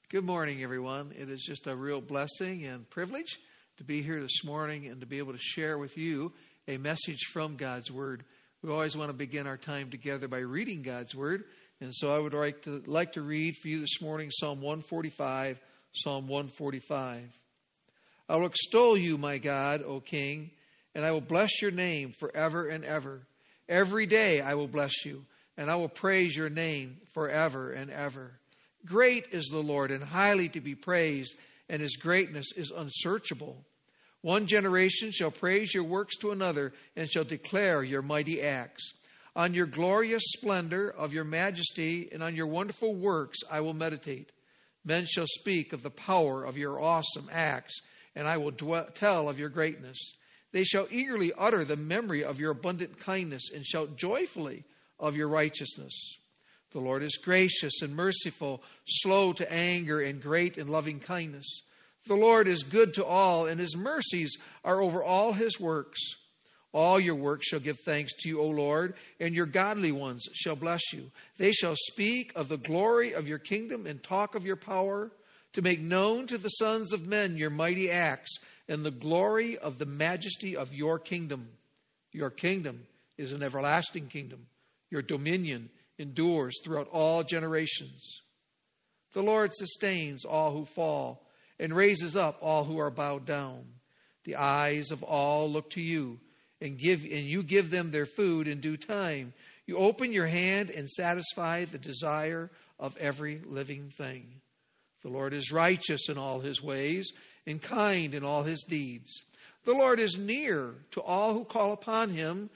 Good morning, everyone. It is just a real blessing and privilege to be here this morning and to be able to share with you a message from God's Word. We always want to begin our time together by reading God's Word. And so I would like to read for you this morning Psalm 145, Psalm 145. I will extol you, my God, O King, and I will bless your name forever and ever. Every day I will bless you, and I will praise your name forever and ever. Great is the Lord, and highly to be praised, and his greatness is unsearchable. One generation shall praise your works to another, and shall declare your mighty acts. On your glorious splendor of your majesty, and on your wonderful works I will meditate. Men shall speak of the power of your awesome acts, and I will tell of your greatness. They shall eagerly utter the memory of your abundant kindness, and shout joyfully of your righteousness. The Lord is gracious and merciful, slow to anger, and great in loving kindness. The Lord is good to all, and his mercies are over all his works. All your works shall give thanks to you, O Lord, and your godly ones shall bless you. They shall speak of the glory of your kingdom and talk of your power, to make known to the sons of men your mighty acts and the glory of the majesty of your kingdom. Your kingdom is an everlasting kingdom. Your dominion endures throughout all generations. The Lord sustains all who fall and raises up all who are bowed down. The eyes of all look to you, and you give them their food in due time. You open your hand and satisfy the desire of every living thing. The Lord is righteous in all his ways and kind in all his deeds. The Lord is near to all who call upon him,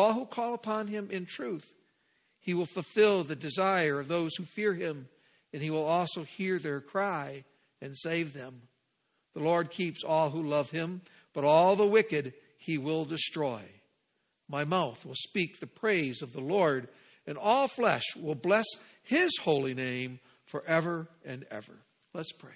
in truth. He will fulfill the desire of those who fear him, and he will also hear their cry and save them. The Lord keeps all who love him, but all the wicked he will destroy. My mouth will speak the praise of the Lord, and all flesh will bless his holy name forever and ever. Let's pray.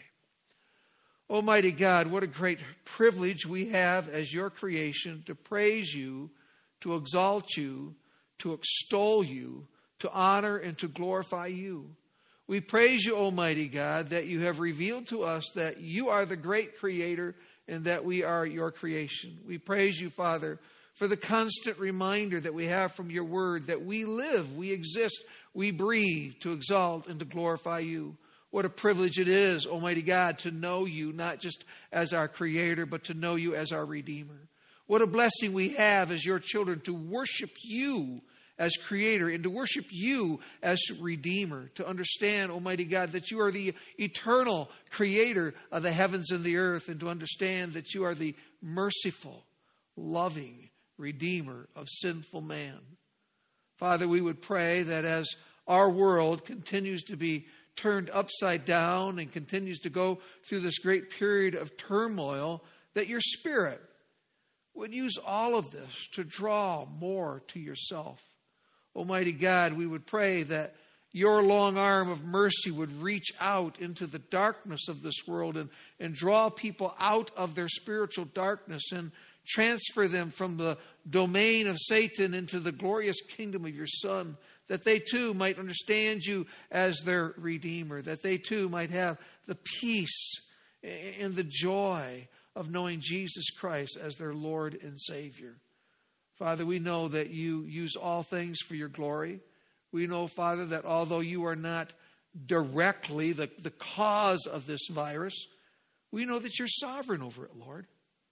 Almighty God, what a great privilege we have as your creation to praise you, to exalt you, to extol you, to honor and to glorify you. We praise you, Almighty God, that you have revealed to us that you are the great creator and that we are your creation. We praise you, Father, for the constant reminder that we have from your word that we live, we exist, we breathe to exalt and to glorify you. What a privilege it is, Almighty God, to know you not just as our creator, but to know you as our redeemer. What a blessing we have as your children to worship you as creator and to worship you as redeemer, to understand, Almighty God, that you are the eternal creator of the heavens and the earth, and to understand that you are the merciful, loving redeemer of sinful man. Father, we would pray that as our world continues to be turned upside down and continues to go through this great period of turmoil, that your Spirit would use all of this to draw more to yourself. Almighty God, we would pray that your long arm of mercy would reach out into the darkness of this world and draw people out of their spiritual darkness and transfer them from the domain of Satan into the glorious kingdom of your Son, that they too might understand you as their Redeemer, that they too might have the peace and the joy of knowing Jesus Christ as their Lord and Savior. Father, we know that you use all things for your glory. We know, Father, that although you are not directly the cause of this virus, we know that you're sovereign over it, Lord.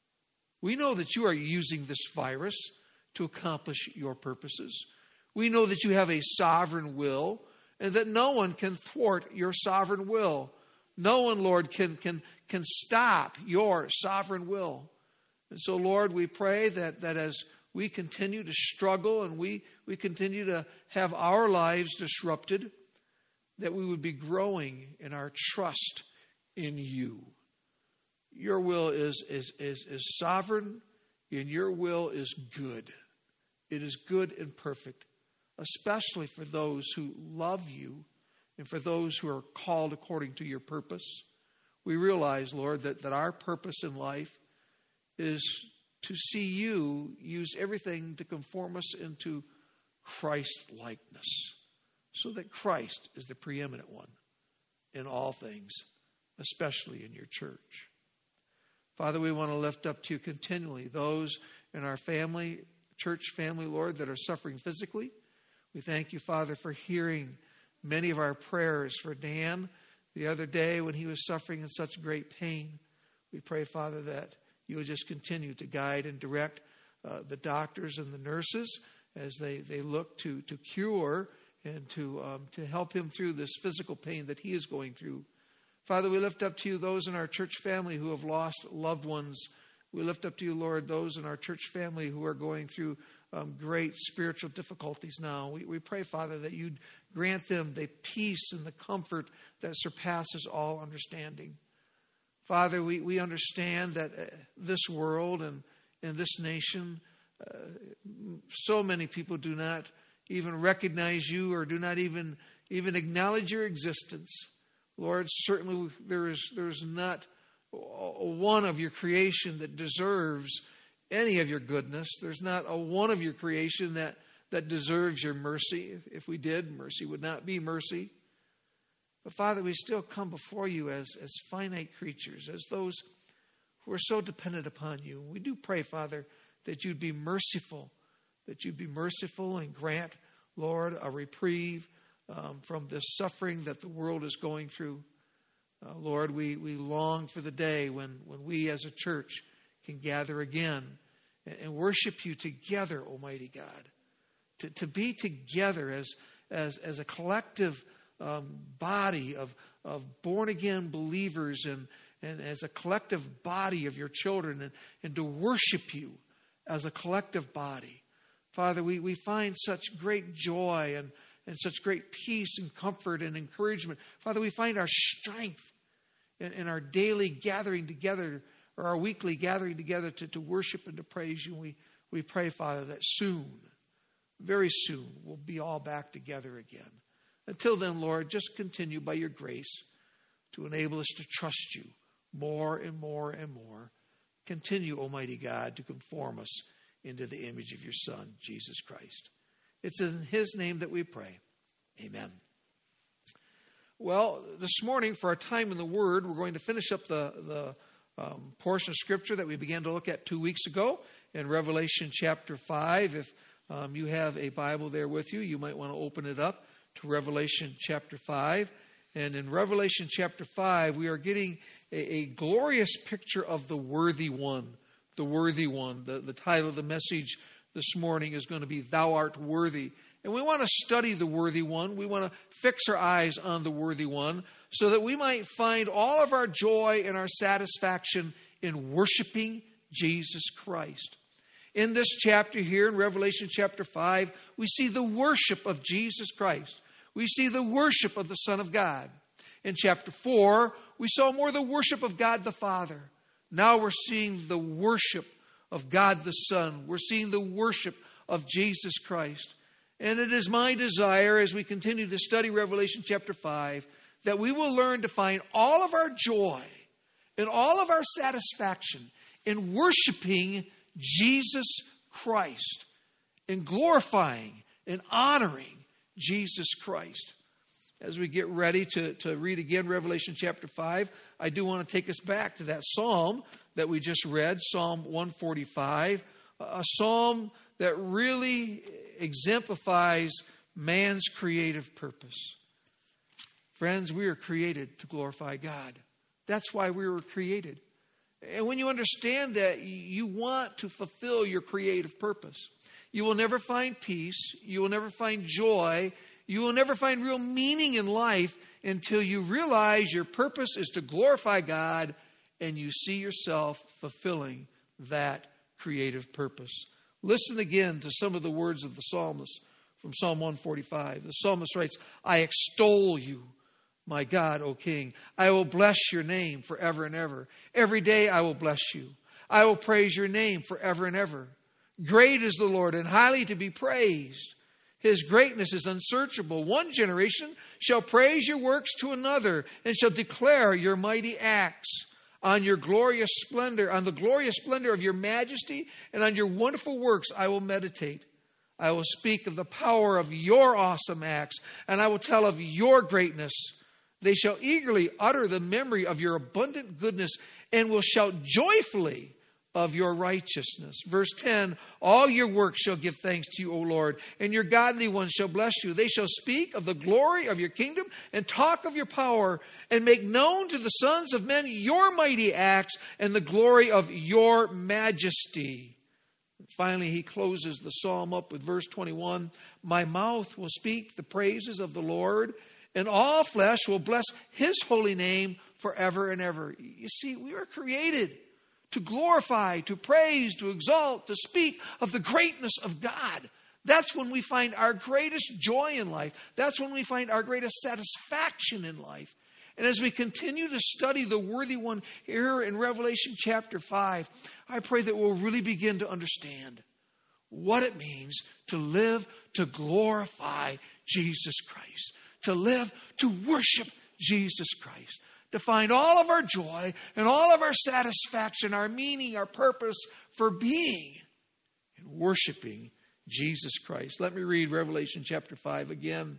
We know that you are using this virus to accomplish your purposes. We know that you have a sovereign will and that no one can thwart your sovereign will. No one, Lord, can stop your sovereign will. And so, Lord, we pray that as we continue to struggle and we continue to have our lives disrupted, that we would be growing in our trust in you. Your will is sovereign, and your will is good. It is good and perfect, especially for those who love you and for those who are called according to your purpose. We realize, Lord, that our purpose in life is to see you use everything to conform us into Christ-likeness, so that Christ is the preeminent one in all things. especially in your church. Father, we want to lift up to you continually those in our family, church family, Lord, that are suffering physically. We thank you, Father, for hearing many of our prayers for Dan the other day when he was suffering in such great pain. We pray, Father, that you would just continue to guide and direct the doctors and the nurses as they look to cure and to help him through this physical pain that he is going through. Father, we lift up to you those in our church family who have lost loved ones. We lift up to you, Lord, those in our church family who are going through great spiritual difficulties now. We pray, Father, that you'd grant them the peace and the comfort that surpasses all understanding. Father, we understand that this world and this nation, so many people do not even recognize you or do not even acknowledge your existence. Lord, certainly there is not one of your creation that deserves any of your goodness. There's not a one of your creation that deserves your mercy. If we did, mercy would not be mercy. But Father, we still come before you as finite creatures, as those who are so dependent upon you. We do pray, Father, that you'd be merciful, and grant, Lord, a reprieve from this suffering that the world is going through. Lord, we long for the day when we as a church can gather again and worship you together, Almighty God. To be together as a collective body of born-again believers and as a collective body of your children and to worship you as a collective body. Father, we find such great joy and such great peace and comfort and encouragement. Father, we find our strength in our daily gathering together or our weekly gathering together to worship and to praise you. We pray, Father, that soon, very soon, we'll be all back together again. Until then, Lord, just continue by your grace to enable us to trust you more and more and more. Continue, Almighty God, to conform us into the image of your Son, Jesus Christ. It's in his name that we pray. Amen. Well, this morning, for our time in the Word, we're going to finish up the portion of Scripture that we began to look at 2 weeks ago in Revelation chapter 5. If you have a Bible there with you, you might want to open it up to Revelation chapter 5. And in Revelation chapter 5, we are getting a glorious picture of the worthy one. The worthy one. The title of the message this morning is going to be Thou Art Worthy. And we want to study the worthy one. We want to fix our eyes on the worthy one so that we might find all of our joy and our satisfaction in worshiping Jesus Christ. In this chapter here, in Revelation chapter 5, we see the worship of Jesus Christ. We see the worship of the Son of God. In chapter 4, we saw more the worship of God the Father. Now we're seeing the worship of God the Son. We're seeing the worship of Jesus Christ. And it is my desire as we continue to study Revelation chapter 5 that we will learn to find all of our joy and all of our satisfaction in worshiping Jesus Christ, in glorifying and honoring Jesus Christ. As we get ready to read again Revelation chapter 5, I do want to take us back to that psalm that we just read, Psalm 145, a psalm that really exemplifies man's creative purpose. Friends, we are created to glorify God. That's why we were created. And when you understand that, you want to fulfill your creative purpose. You will never find peace. You will never find joy. You will never find real meaning in life until you realize your purpose is to glorify God and you see yourself fulfilling that creative purpose. Listen again to some of the words of the psalmist from Psalm 145. The psalmist writes, I extol you, my God, O King. I will bless your name forever and ever. Every day I will bless you. I will praise your name forever and ever. Great is the Lord and highly to be praised. His greatness is unsearchable. One generation shall praise your works to another and shall declare your mighty acts. On your glorious splendor, on the glorious splendor of your majesty and on your wonderful works I will meditate. I will speak of the power of your awesome acts and I will tell of your greatness. They shall eagerly utter the memory of your abundant goodness and will shout joyfully of your righteousness. Verse 10, all your works shall give thanks to you, O Lord, and your godly ones shall bless you. They shall speak of the glory of your kingdom and talk of your power and make known to the sons of men your mighty acts and the glory of your majesty. Finally, he closes the psalm up with verse 21. My mouth will speak the praises of the Lord, and all flesh will bless his holy name forever and ever. You see, we were created to glorify, to praise, to exalt, to speak of the greatness of God. That's when we find our greatest joy in life. That's when we find our greatest satisfaction in life. And as we continue to study the worthy one here in Revelation chapter 5, I pray that we'll really begin to understand what it means to live to glorify Jesus Christ, to live to worship Jesus Christ, to find all of our joy and all of our satisfaction, our meaning, our purpose for being and worshiping Jesus Christ. Let me read Revelation chapter 5 again.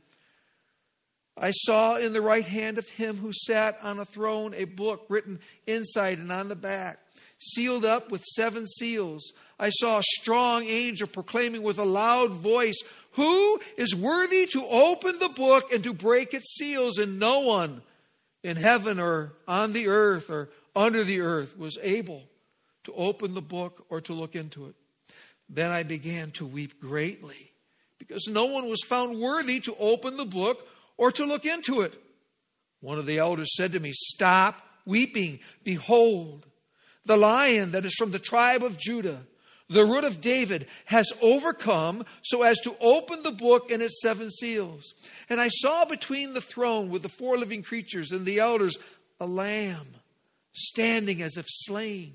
I saw in the right hand of him who sat on a throne a book written inside and on the back, sealed up with 7 seals. I saw a strong angel proclaiming with a loud voice, who is worthy to open the book and to break its seals? And no one in heaven or on the earth or under the earth was able to open the book or to look into it. Then I began to weep greatly because no one was found worthy to open the book or to look into it. One of the elders said to me, stop weeping. Behold, the Lion that is from the tribe of Judah, the Root of David, has overcome so as to open the book and its 7 seals. And I saw between the throne with the 4 living creatures and the elders a lamb standing as if slain,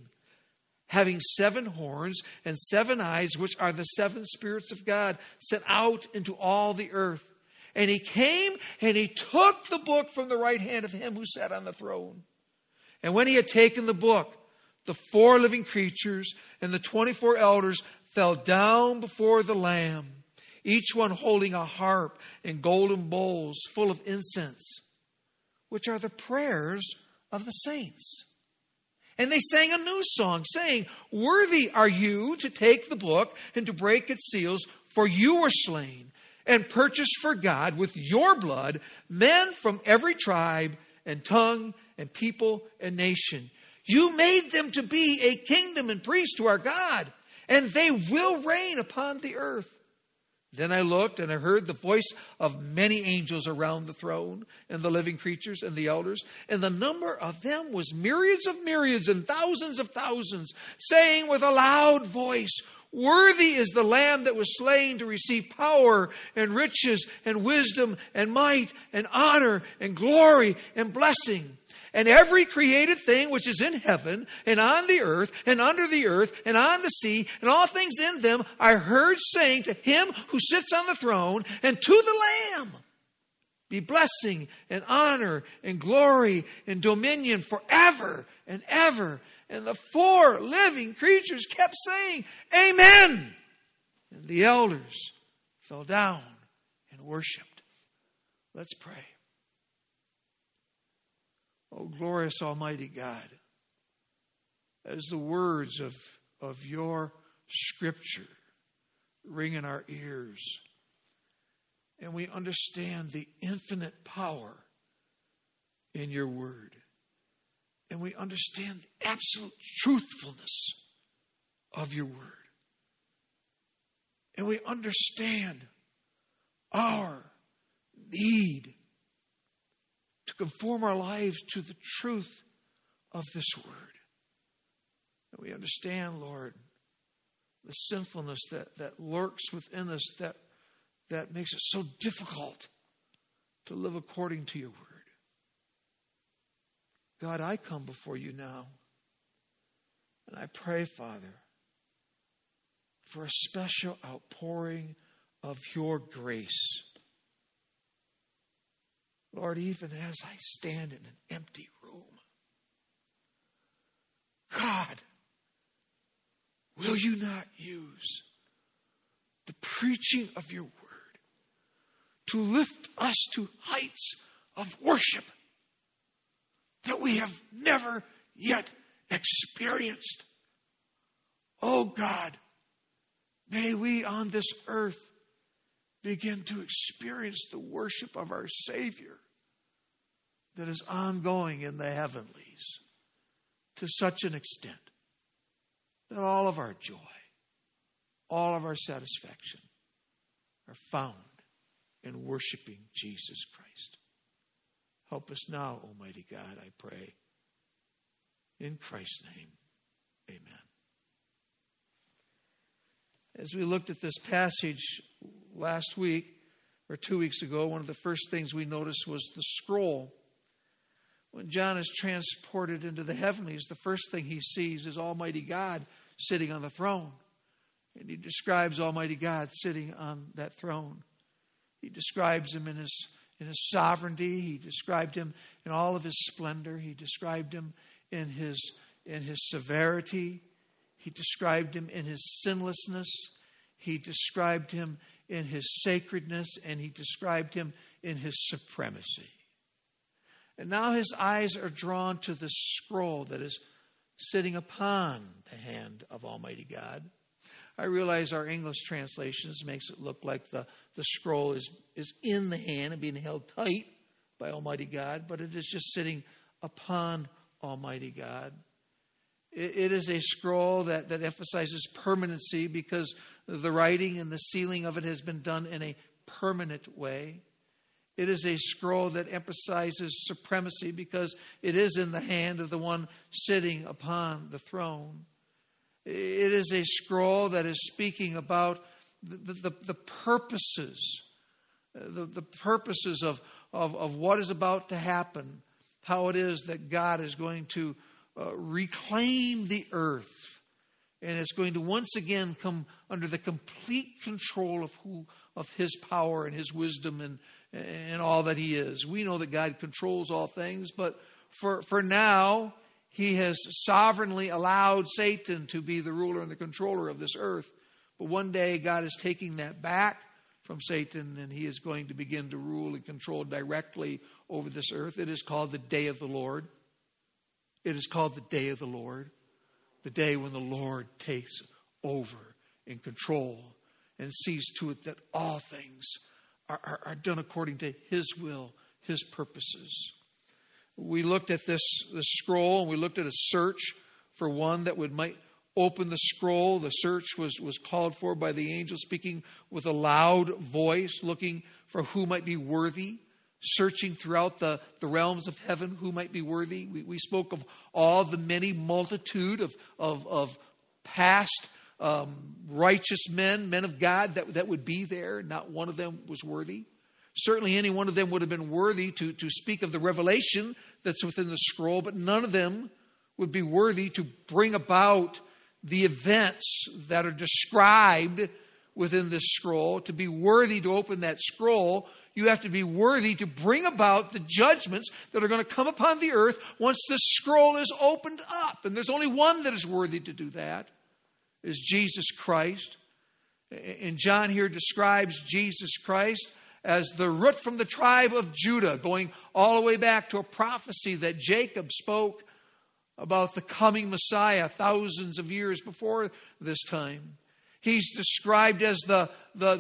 having 7 horns and 7 eyes, which are the 7 spirits of God sent out into all the earth. And he came and he took the book from the right hand of him who sat on the throne. And when he had taken the book, the 4 living creatures and the 24 elders fell down before the Lamb, each one holding a harp and golden bowls full of incense, which are the prayers of the saints. And they sang a new song, saying, worthy are you to take the book and to break its seals, for you were slain and purchased for God with your blood men from every tribe and tongue and people and nation. You made them to be a kingdom and priests to our God, and they will reign upon the earth. Then I looked and I heard the voice of many angels around the throne and the living creatures and the elders. And the number of them was myriads of myriads and thousands of thousands, saying with a loud voice, worthy is the Lamb that was slain to receive power and riches and wisdom and might and honor and glory and blessing. And every created thing which is in heaven and on the earth and under the earth and on the sea and all things in them, I heard saying to him who sits on the throne and to the Lamb, be blessing and honor and glory and dominion forever and ever. And the 4 living creatures kept saying, Amen. And the elders fell down and worshiped. Let's pray. Oh, glorious Almighty God, as the words of your Scripture ring in our ears, and we understand the infinite power in your word, and we understand the absolute truthfulness of your word, and we understand our need to conform our lives to the truth of this word. And we understand, Lord, the sinfulness that lurks within us that makes it so difficult to live according to your word. God, I come before you now, and I pray, Father, for a special outpouring of your grace. Lord, even as I stand in an empty room, God, will you not use the preaching of your word to lift us to heights of worship that we have never yet experienced. Oh God, may we on this earth begin to experience the worship of our Savior that is ongoing in the heavenlies to such an extent that all of our joy, all of our satisfaction are found in worshiping Jesus Christ. Help us now, Almighty God, I pray. In Christ's name, amen. As we looked at this passage last week, or 2 weeks ago, one of the first things we noticed was the scroll. When John is transported into the heavenlies, the first thing he sees is Almighty God sitting on the throne. And he describes Almighty God sitting on that throne. He describes him in his sovereignty. He described him in all of his splendor. He described him in his severity. He described him in his sinlessness. He described him in his sacredness. And he described him in his supremacy. And now his eyes are drawn to the scroll that is sitting upon the hand of Almighty God. I realize our English translations makes it look like the scroll is in the hand and being held tight by Almighty God, but it is just sitting upon Almighty God. It is a scroll that emphasizes permanency because the writing and the sealing of it has been done in a permanent way. It is a scroll that emphasizes supremacy because it is in the hand of the one sitting upon the throne. It is a scroll that is speaking about the purposes, the purposes of what is about to happen, how it is that God is going to reclaim the earth, and it's going to once again come under the complete control of His power and His wisdom and all that He is. We know that God controls all things, but for now, He has sovereignly allowed Satan to be the ruler and the controller of this earth. But one day, God is taking that back from Satan, and He is going to begin to rule and control directly over this earth. It is called the Day of the Lord. It is called the Day of the Lord. The day when the Lord takes over in control and sees to it that all things are done according to His will, His purposes. We looked at this scroll, and we looked at a search for one that might open the scroll. The search was called for by the angel speaking with a loud voice, looking for who might be worthy, searching throughout the realms of heaven who might be worthy. We spoke of all the many multitude of past righteous men of God that would be there. Not one of them was worthy. Certainly any one of them would have been worthy to speak of the revelation that's within the scroll, but none of them would be worthy to bring about the events that are described within this scroll. To be worthy to open that scroll, you have to be worthy to bring about the judgments that are going to come upon the earth once this scroll is opened up. And there's only one that is worthy to do that, is Jesus Christ. And John here describes Jesus Christ as the root from the tribe of Judah, going all the way back to a prophecy that Jacob spoke about the coming Messiah thousands of years before this time. He's described as the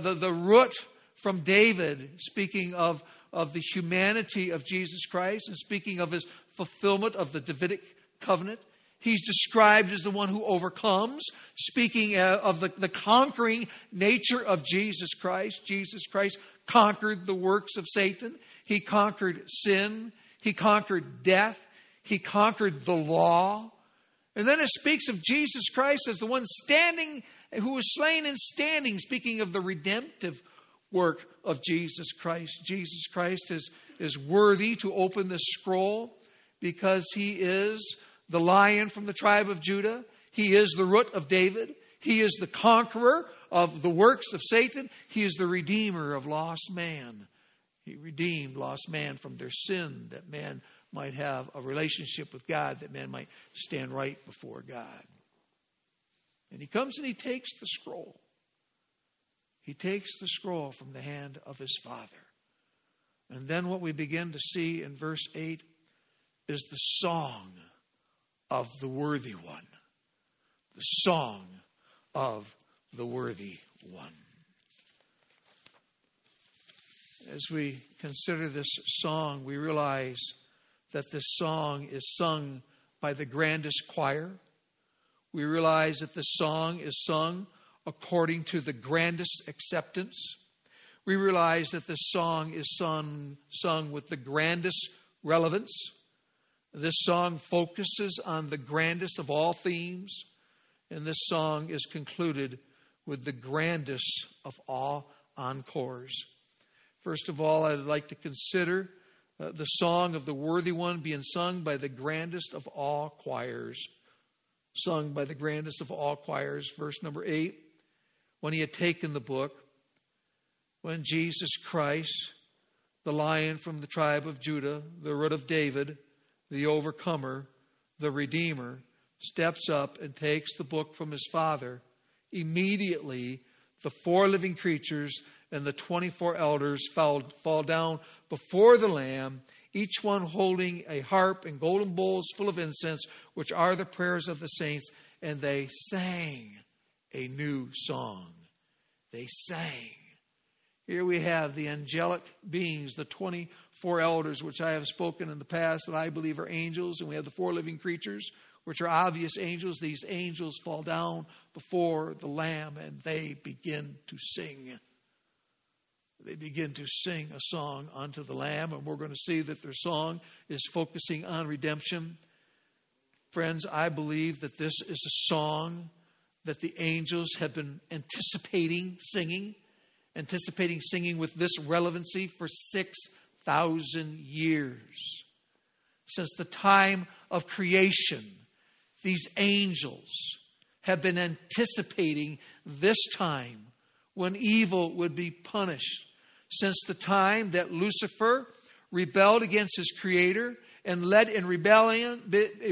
root from David, speaking of the humanity of Jesus Christ and speaking of His fulfillment of the Davidic covenant. He's described as the one who overcomes, speaking of the conquering nature of Jesus Christ. Jesus Christ conquered the works of Satan. He conquered sin. He conquered death. He conquered the law. And then it speaks of Jesus Christ as the one standing, who was slain and standing, speaking of the redemptive work of Jesus Christ. Jesus Christ is worthy to open the scroll because He is the Lion from the tribe of Judah. He is the root of David. He is the conqueror of the works of Satan. He is the redeemer of lost man. He redeemed lost man from their sin, that man might have a relationship with God, that man might stand right before God. And He comes and He takes the scroll. He takes the scroll from the hand of His Father. And then what we begin to see in verse 8 is the song of the worthy one. The song of the worthy one. As we consider this song, we realize that this song is sung by the grandest choir. We realize that this song is sung according to the grandest acceptance. We realize that this song is sung with the grandest relevance. This song focuses on the grandest of all themes. And this song is concluded with the grandest of all encores. First of all, I'd like to consider the song of the worthy one being sung by the grandest of all choirs. Sung by the grandest of all choirs. Verse number 8. When he had taken the book, when Jesus Christ, the Lion from the tribe of Judah, the Root of David, the Overcomer, the Redeemer, steps up and takes the book from his Father, immediately the 4 living creatures and the 24 elders fall down before the Lamb, each one holding a harp and golden bowls full of incense, which are the prayers of the saints, and they sang a new song. They sang. Here we have the angelic beings, the 24 elders, which I have spoken in the past that I believe are angels, and we have the 4 living creatures, which are obvious angels. These angels fall down before the Lamb, and they begin to sing. They begin to sing a song unto the Lamb, and we're going to see that their song is focusing on redemption. Friends, I believe that this is a song that the angels have been anticipating singing with this relevancy for 6,000 years. Since the time of creation, these angels have been anticipating this time when evil would be punished. Since the time that Lucifer rebelled against his Creator and led in rebellion,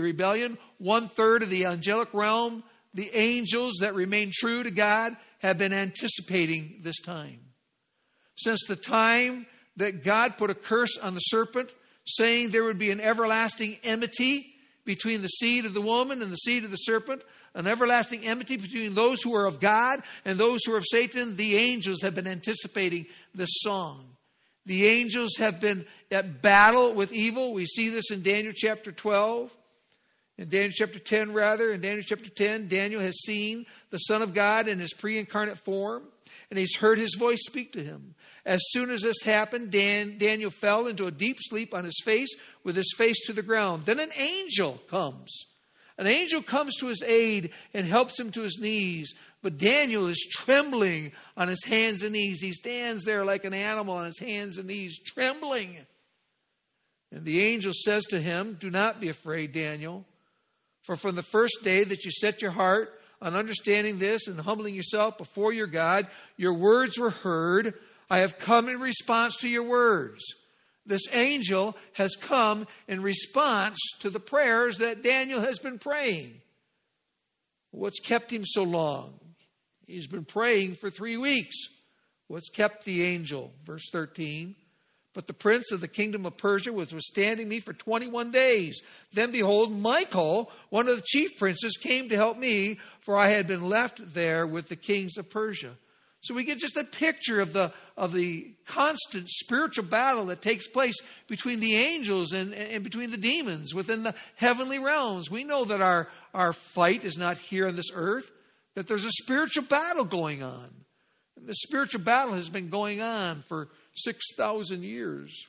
1/3 of the angelic realm, the angels that remain true to God have been anticipating this time. Since the time that God put a curse on the serpent, saying there would be an everlasting enmity between the seed of the woman and the seed of the serpent, an everlasting enmity between those who are of God and those who are of Satan, the angels have been anticipating this song. The angels have been at battle with evil. We see this in Daniel chapter 12. In Daniel chapter 10, in Daniel chapter 10, Daniel has seen the Son of God in his pre-incarnate form, and he's heard his voice speak to him. As soon as this happened, Daniel fell into a deep sleep on his face, with his face to the ground. Then an angel comes. An angel comes to his aid and helps him to his knees. But Daniel is trembling on his hands and knees. He stands there like an animal on his hands and knees, trembling. And the angel says to him, "Do not be afraid, Daniel. For from the first day that you set your heart on understanding this and humbling yourself before your God, your words were heard. I have come in response to your words." This angel has come in response to the prayers that Daniel has been praying. What's kept him so long? He's been praying for 3 weeks. What's kept the angel? Verse 13. But the prince of the kingdom of Persia was withstanding me for 21 days. Then behold, Michael, one of the chief princes, came to help me, for I had been left there with the kings of Persia. So we get just a picture of the constant spiritual battle that takes place between the angels and between the demons within the heavenly realms. We know that our fight is not here on this earth, that there's a spiritual battle going on. And the spiritual battle has been going on for 6,000 years.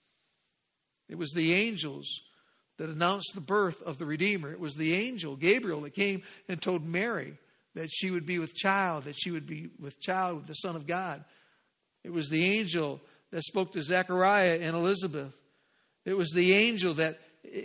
It was the angels that announced the birth of the Redeemer. It was the angel, Gabriel, that came and told Mary that she would be with child, with the Son of God. It was the angel that spoke to Zechariah and Elizabeth. It was the angels that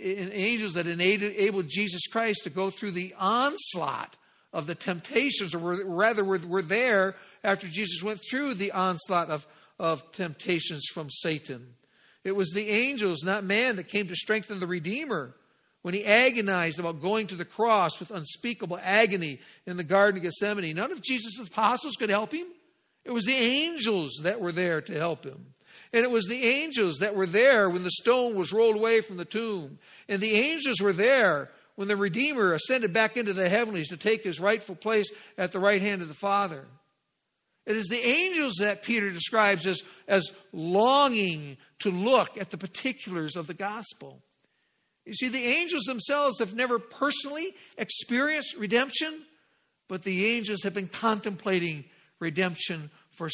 enabled Jesus Christ to go through the onslaught of the temptations, or rather were there after Jesus went through the onslaught of temptations from Satan. It was the angels, not man, that came to strengthen the Redeemer when he agonized about going to the cross with unspeakable agony in the Garden of Gethsemane. None of Jesus' apostles could help him. It was the angels that were there to help him. And it was the angels that were there when the stone was rolled away from the tomb. And the angels were there when the Redeemer ascended back into the heavenlies to take his rightful place at the right hand of the Father. It is the angels that Peter describes as longing to look at the particulars of the gospel. You see, the angels themselves have never personally experienced redemption, but the angels have been contemplating redemption for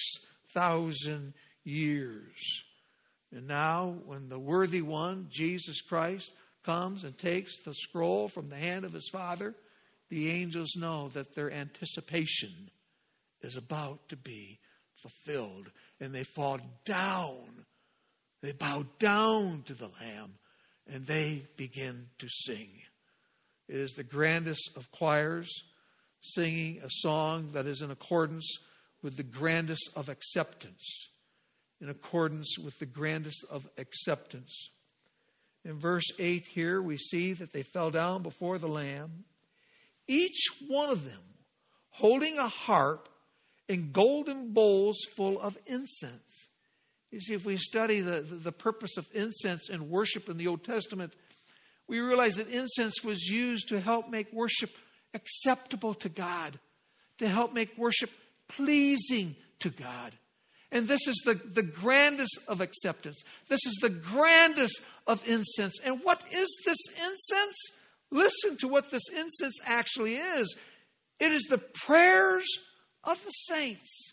6,000 years. And now, when the worthy one, Jesus Christ, comes and takes the scroll from the hand of his Father, the angels know that their anticipation is about to be fulfilled. And they fall down. They bow down to the Lamb. And they begin to sing. It is the grandest of choirs singing a song that is in accordance with the grandest of acceptance. In accordance with the grandest of acceptance. In verse 8 here, we see that they fell down before the Lamb, each one of them holding a harp and golden bowls full of incense. You see, if we study the purpose of incense and worship in the Old Testament, we realize that incense was used to help make worship acceptable to God, to help make worship pleasing to God. And this is the grandest of acceptance. This is the grandest of incense. And what is this incense? Listen to what this incense actually is. It is the prayers of the saints.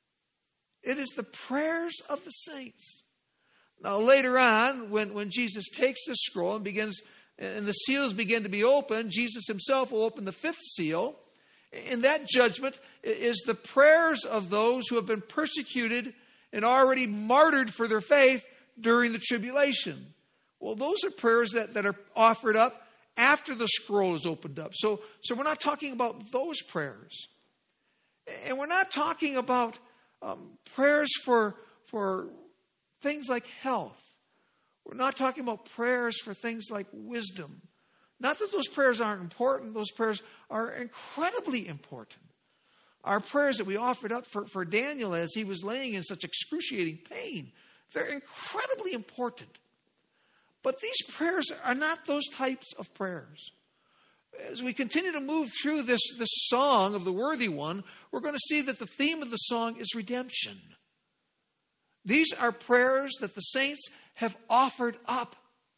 It is the prayers of the saints. Now later on, when Jesus takes the scroll and the seals begin to be opened, Jesus himself will open the fifth seal. In that judgment is the prayers of those who have been persecuted and already martyred for their faith during the tribulation. Well, those are prayers that are offered up after the scroll is opened up. So we're not talking about those prayers. And we're not talking about prayers for things like health. We're not talking about prayers for things like wisdom. Not that those prayers aren't important. Those prayers are incredibly important. Our prayers that we offered up for Daniel as he was laying in such excruciating pain, they're incredibly important. But these prayers are not those types of prayers. As we continue to move through this song of the worthy one, we're going to see that the theme of the song is redemption. These are prayers that the saints have offered up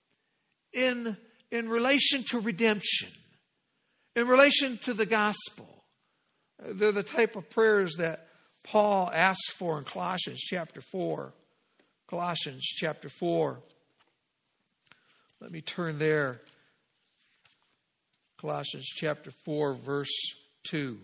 in relation to redemption, in relation to the gospel. They're the type of prayers that Paul asks for in Colossians chapter 4. Colossians chapter 4. Let me turn there. Colossians chapter 4, verse 2.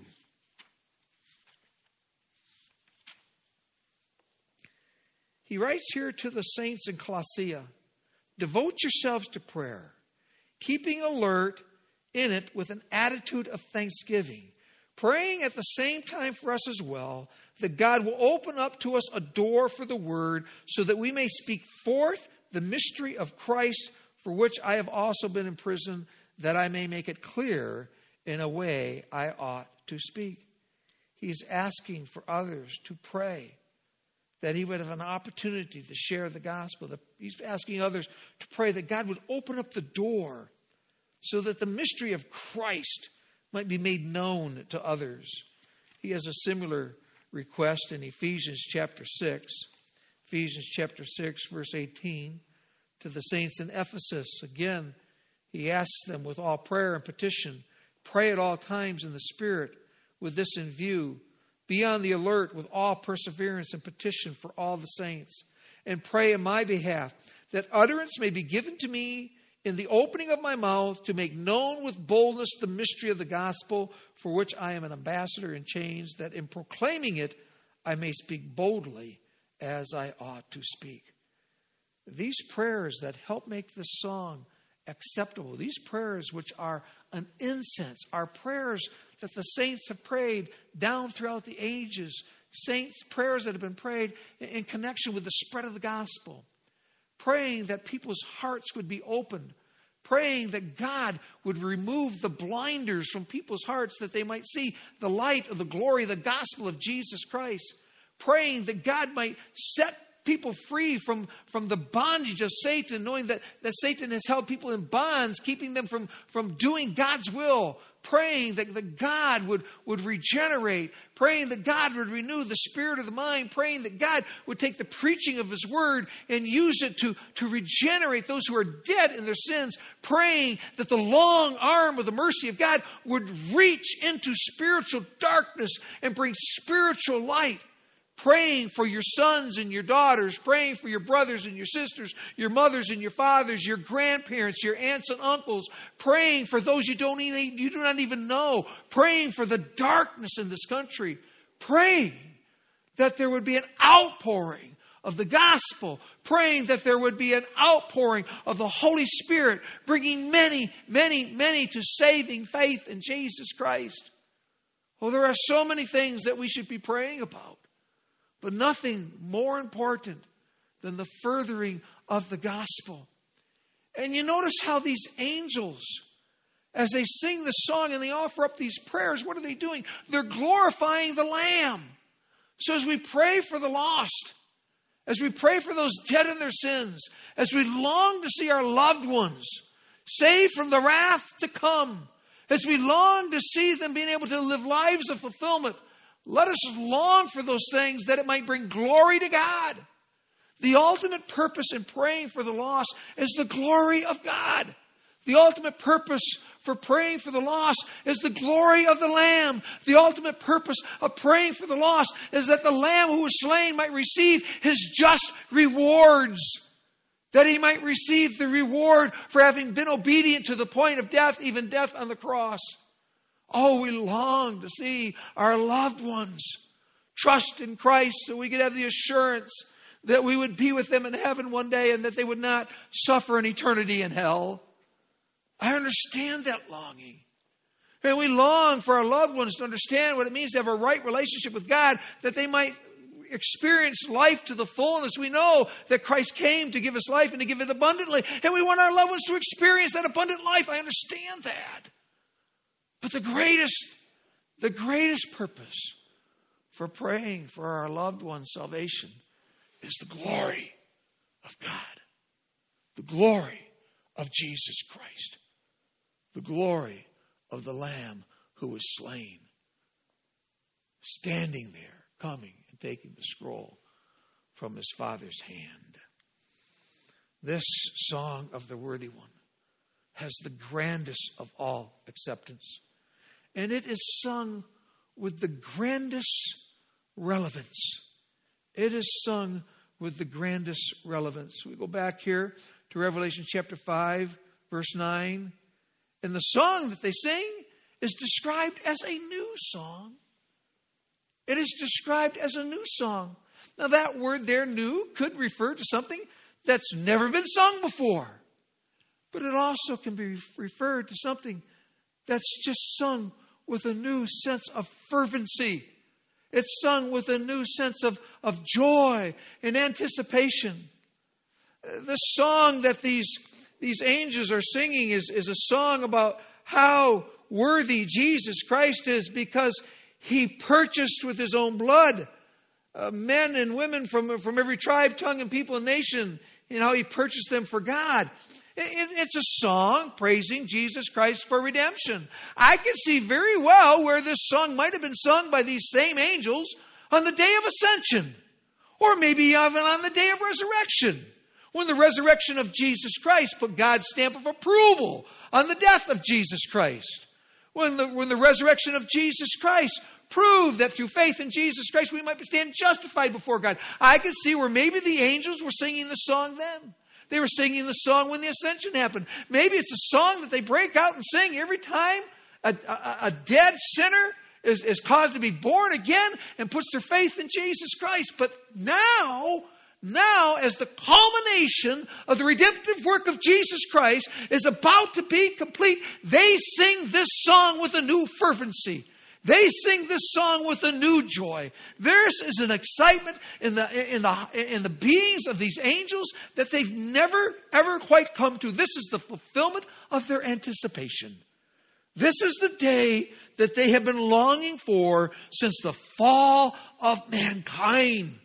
He writes here to the saints in Colossia, devote yourselves to prayer, keeping alert in it with an attitude of thanksgiving, praying at the same time for us as well, that God will open up to us a door for the word so that we may speak forth the mystery of Christ, for which I have also been imprisoned, that I may make it clear in a way I ought to speak. He's asking for others to pray, that he would have an opportunity to share the gospel. He's asking others to pray that God would open up the door so that the mystery of Christ might be made known to others. He has a similar request in Ephesians chapter 6. Ephesians chapter 6, verse 18. To the saints in Ephesus, again, he asks them with all prayer and petition, pray at all times in the Spirit with this in view. Be on the alert with all perseverance and petition for all the saints. And pray in my behalf that utterance may be given to me in the opening of my mouth to make known with boldness the mystery of the gospel, for which I am an ambassador in chains, that in proclaiming it I may speak boldly as I ought to speak. These prayers that help make this song acceptable, these prayers which are an incense, are prayers that the saints have prayed down throughout the ages. Saints, prayers that have been prayed in connection with the spread of the gospel. Praying that people's hearts would be opened. Praying that God would remove the blinders from people's hearts that they might see the light of the glory of the gospel of Jesus Christ. Praying that God might set people free from the bondage of Satan, knowing that Satan has held people in bonds, keeping them from doing God's will. Praying that God would regenerate. Praying that God would renew the spirit of the mind. Praying that God would take the preaching of His Word and use it to regenerate those who are dead in their sins. Praying that the long arm of the mercy of God would reach into spiritual darkness and bring spiritual light. Praying for your sons and your daughters, praying for your brothers and your sisters, your mothers and your fathers, your grandparents, your aunts and uncles, praying for those you do not even know, praying for the darkness in this country, praying that there would be an outpouring of the gospel, praying that there would be an outpouring of the Holy Spirit, bringing many, many, many to saving faith in Jesus Christ. Well, there are so many things that we should be praying about. But nothing more important than the furthering of the gospel. And you notice how these angels, as they sing the song and they offer up these prayers, what are they doing? They're glorifying the Lamb. So as we pray for the lost, as we pray for those dead in their sins, as we long to see our loved ones saved from the wrath to come, as we long to see them being able to live lives of fulfillment, let us long for those things that it might bring glory to God. The ultimate purpose in praying for the lost is the glory of God. The ultimate purpose for praying for the lost is the glory of the Lamb. The ultimate purpose of praying for the lost is that the Lamb who was slain might receive His just rewards. That He might receive the reward for having been obedient to the point of death, even death on the cross. Oh, we long to see our loved ones trust in Christ so we could have the assurance that we would be with them in heaven one day and that they would not suffer an eternity in hell. I understand that longing. And we long for our loved ones to understand what it means to have a right relationship with God, that they might experience life to the fullness. We know that Christ came to give us life and to give it abundantly. And we want our loved ones to experience that abundant life. I understand that. But the greatest purpose for praying for our loved one's salvation is the glory of God. The glory of Jesus Christ. The glory of the Lamb who was slain. Standing there, coming and taking the scroll from His Father's hand. This song of the worthy one has the grandest of all acceptance. And it is sung with the grandest relevance. It is sung with the grandest relevance. We go back here to Revelation chapter 5, verse 9. And the song that they sing is described as a new song. It is described as a new song. Now that word there, new, could refer to something that's never been sung before. But it also can be referred to something that's just sung with a new sense of fervency. It's sung with a new sense of joy and anticipation. The song that these angels are singing is a song about how worthy Jesus Christ is because He purchased with His own blood men and women from every tribe, tongue, and people and nation, and how He purchased them for God. It's a song praising Jesus Christ for redemption. I can see very well where this song might have been sung by these same angels on the day of Ascension, or maybe even on the day of resurrection, when the resurrection of Jesus Christ put God's stamp of approval on the death of Jesus Christ. When the resurrection of Jesus Christ proved that through faith in Jesus Christ we might stand justified before God. I can see where maybe the angels were singing the song then. They were singing the song when the ascension happened. Maybe it's a song that they break out and sing every time a dead sinner is caused to be born again and puts their faith in Jesus Christ. But now, as the culmination of the redemptive work of Jesus Christ is about to be complete, they sing this song with a new fervency. They sing this song with a new joy. There's is an excitement in the beings of these angels that they've never, ever quite come to. This is the fulfillment of their anticipation. This is the day that they have been longing for since the fall of mankind,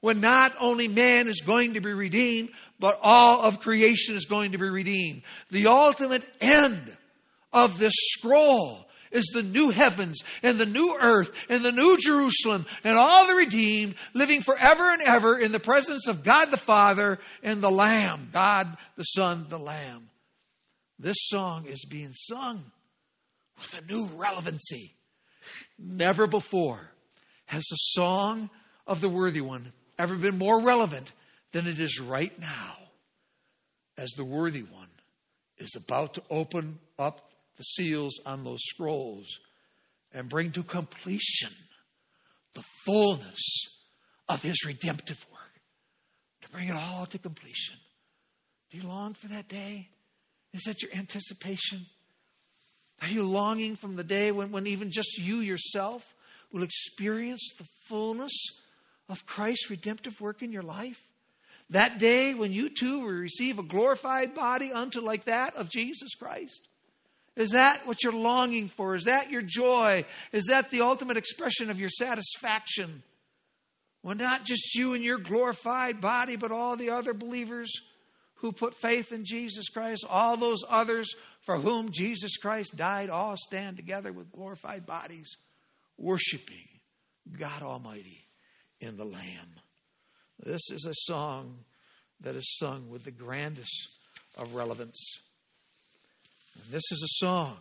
when not only man is going to be redeemed, but all of creation is going to be redeemed. The ultimate end of this scroll is the new heavens and the new earth and the new Jerusalem and all the redeemed living forever and ever in the presence of God the Father and the Lamb, God the Son, the Lamb. This song is being sung with a new relevancy. Never before has the song of the worthy one ever been more relevant than it is right now, as the worthy one is about to open up the seals on those scrolls and bring to completion the fullness of his redemptive work. To bring it all to completion. Do you long for that day? Is that your anticipation? Are you longing from the day when even just you yourself will experience the fullness of Christ's redemptive work in your life? That day when you too will receive a glorified body unto like that of Jesus Christ? Is that what you're longing for? Is that your joy? Is that the ultimate expression of your satisfaction? Well, not just you and your glorified body, but all the other believers who put faith in Jesus Christ, all those others for whom Jesus Christ died, all stand together with glorified bodies, worshiping God Almighty in the Lamb. This is a song that is sung with the grandest of relevance. And this is a song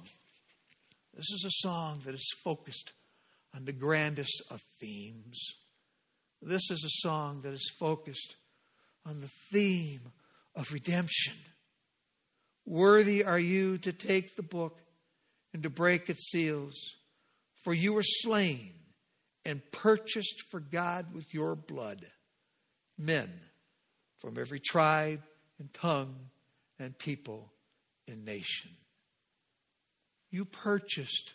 that is focused on the grandest of themes. This is a song that is focused on the theme of redemption. Worthy are you to take the book and to break its seals, for you were slain and purchased for God with your blood men from every tribe and tongue and people and nation. You purchased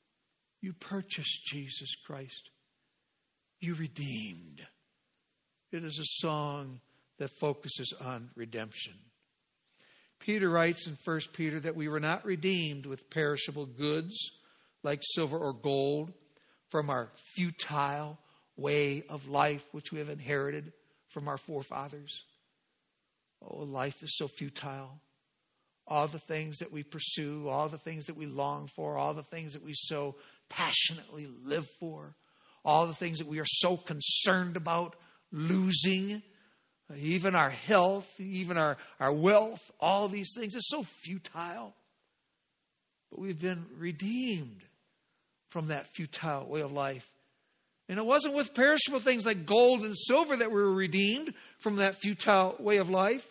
Jesus Christ. You redeemed. It is a song that focuses on redemption. Peter writes in 1 Peter that we were not redeemed with perishable goods like silver or gold from our futile way of life which we have inherited from our forefathers. Oh, life is so futile. All the things that we pursue, all the things that we long for, all the things that we so passionately live for, all the things that we are so concerned about losing, even our health, even our wealth, all these things are so futile. But we've been redeemed from that futile way of life. And it wasn't with perishable things like gold and silver that we were redeemed from that futile way of life.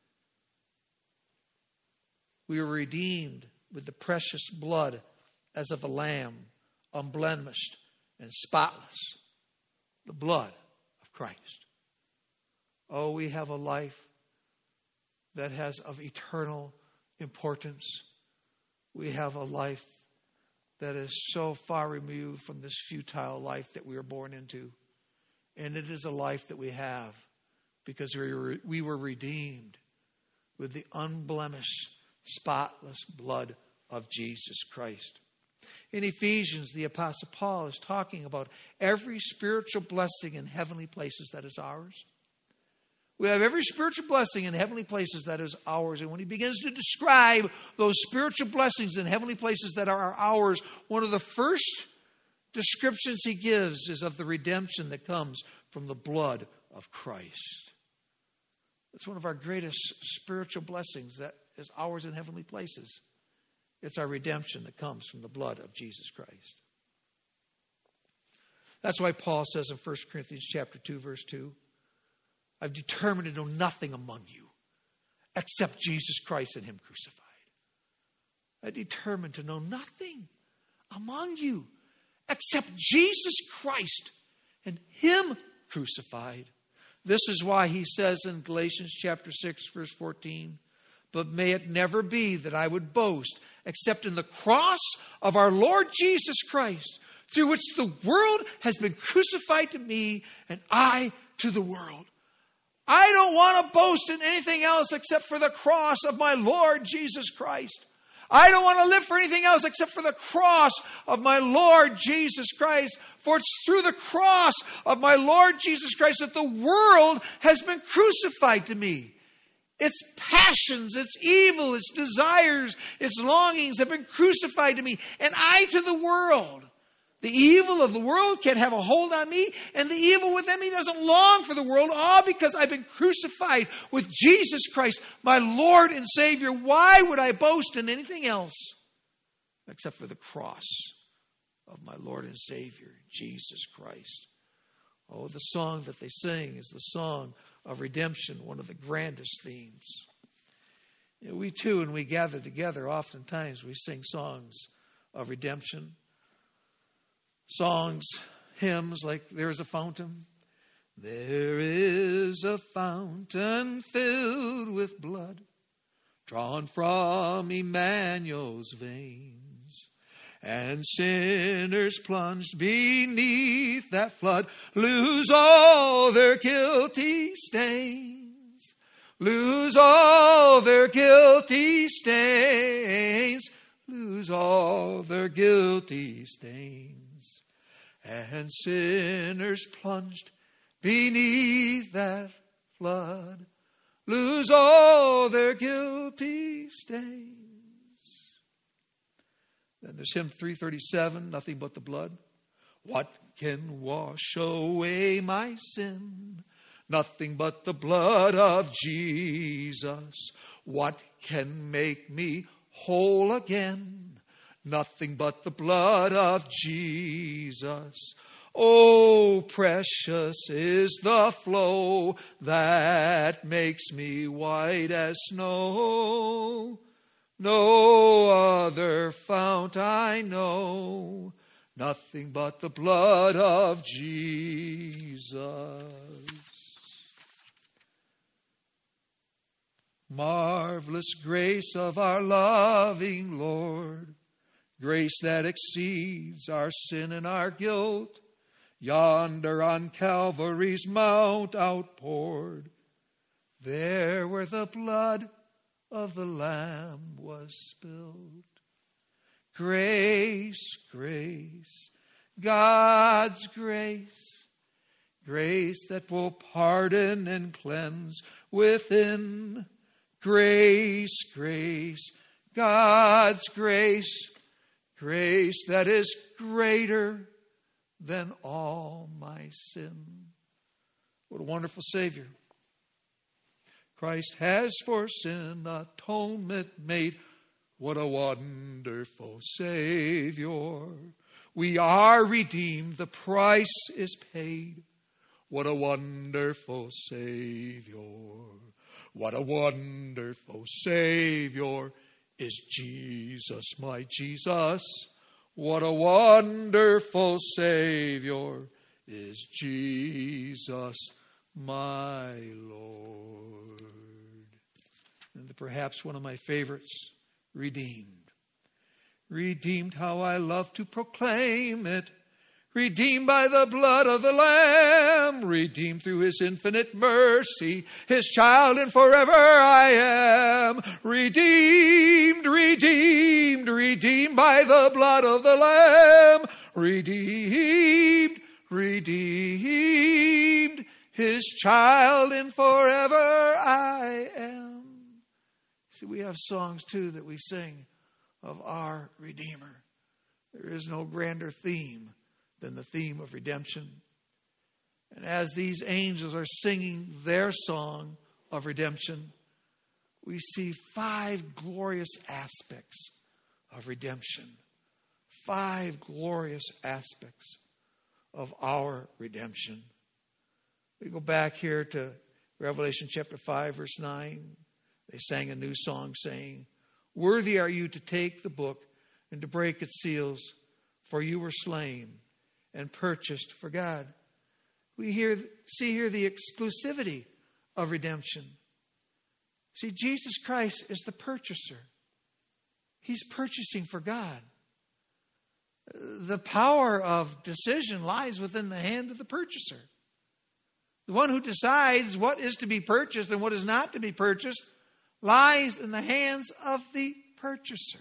We were redeemed with the precious blood as of a lamb, unblemished and spotless. The blood of Christ. Oh, we have a life that has of eternal importance. We have a life that is so far removed from this futile life that we were born into. And it is a life that we have because we were redeemed with the unblemished, spotless blood of Jesus Christ. In Ephesians, the Apostle Paul is talking about every spiritual blessing in heavenly places that is ours. We have every spiritual blessing in heavenly places that is ours. And when he begins to describe those spiritual blessings in heavenly places that are ours, one of the first descriptions he gives is of the redemption that comes from the blood of Christ. It's one of our greatest spiritual blessings that is ours in heavenly places. It's our redemption that comes from the blood of Jesus Christ. That's why Paul says in 1 Corinthians chapter 2, verse 2, I've determined to know nothing among you except Jesus Christ and him crucified. I determined to know nothing among you except Jesus Christ and him crucified. This is why he says in Galatians chapter 6, verse 14, but may it never be that I would boast except in the cross of our Lord Jesus Christ, through which the world has been crucified to me and I to the world. I don't want to boast in anything else except for the cross of my Lord Jesus Christ. I don't want to live for anything else except for the cross of my Lord Jesus Christ. For it's through the cross of my Lord Jesus Christ that the world has been crucified to me. Its passions, its evil, its desires, its longings have been crucified to me. And I to the world. The evil of the world can't have a hold on me. And the evil within me doesn't long for the world. All because I've been crucified with Jesus Christ, my Lord and Savior. Why would I boast in anything else except for the cross of my Lord and Savior, Jesus Christ? Oh, the song that they sing is the song of redemption, one of the grandest themes. You know, we too, when we gather together, oftentimes we sing songs of redemption. Songs, hymns like There is a Fountain. There is a fountain filled with blood, drawn from Emmanuel's veins. And sinners plunged beneath that flood lose all their guilty stains. Lose all their guilty stains. Lose all their guilty stains. And sinners plunged beneath that flood lose all their guilty stains. Then there's hymn 337, Nothing But the Blood. What can wash away my sin? Nothing but the blood of Jesus. What can make me whole again? Nothing but the blood of Jesus. Oh, precious is the flow that makes me white as snow. No other fount I know, nothing but the blood of Jesus. Marvelous grace of our loving Lord, grace that exceeds our sin and our guilt, yonder on Calvary's mount outpoured, there where the blood of the Lamb was spilled. Grace, grace, God's grace, grace that will pardon and cleanse within. Grace, grace, God's grace, grace that is greater than all my sin. What a wonderful Savior. Christ has for sin atonement made. What a wonderful Savior. We are redeemed. The price is paid. What a wonderful Savior. What a wonderful Savior is Jesus, my Jesus. What a wonderful Savior is Jesus, my Lord. And perhaps one of my favorites, redeemed. Redeemed, how I love to proclaim it. Redeemed by the blood of the Lamb. Redeemed through His infinite mercy. His child and forever I am. Redeemed, redeemed, redeemed by the blood of the Lamb. Redeemed, redeemed. His child and forever I am. See, we have songs too that we sing of our Redeemer. There is no grander theme than the theme of redemption. And as these angels are singing their song of redemption, we see 5 glorious aspects of redemption. 5 glorious aspects of our redemption. We go back here to Revelation chapter 5, verse 9. They sang a new song saying, "Worthy are you to take the book and to break its seals, for you were slain and purchased for God." We see here the exclusivity of redemption. See, Jesus Christ is the purchaser. He's purchasing for God. The power of decision lies within the hand of the purchaser. The one who decides what is to be purchased and what is not to be purchased lies in the hands of the purchaser.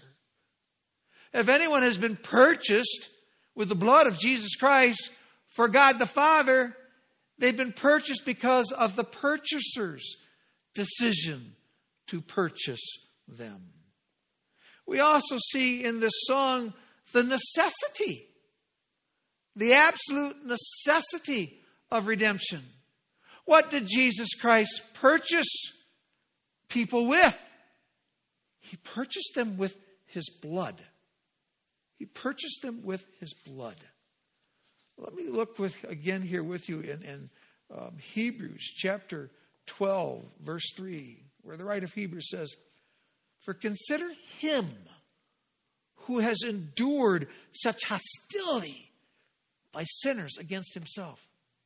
If anyone has been purchased with the blood of Jesus Christ for God the Father, they've been purchased because of the purchaser's decision to purchase them. We also see in this song the necessity, the absolute necessity of redemption. What did Jesus Christ purchase people with? He purchased them with His blood. He purchased them with His blood. Let me look again here with you in Hebrews chapter 12, verse 3, where the writer of Hebrews says, "For consider Him who has endured such hostility by sinners against Himself."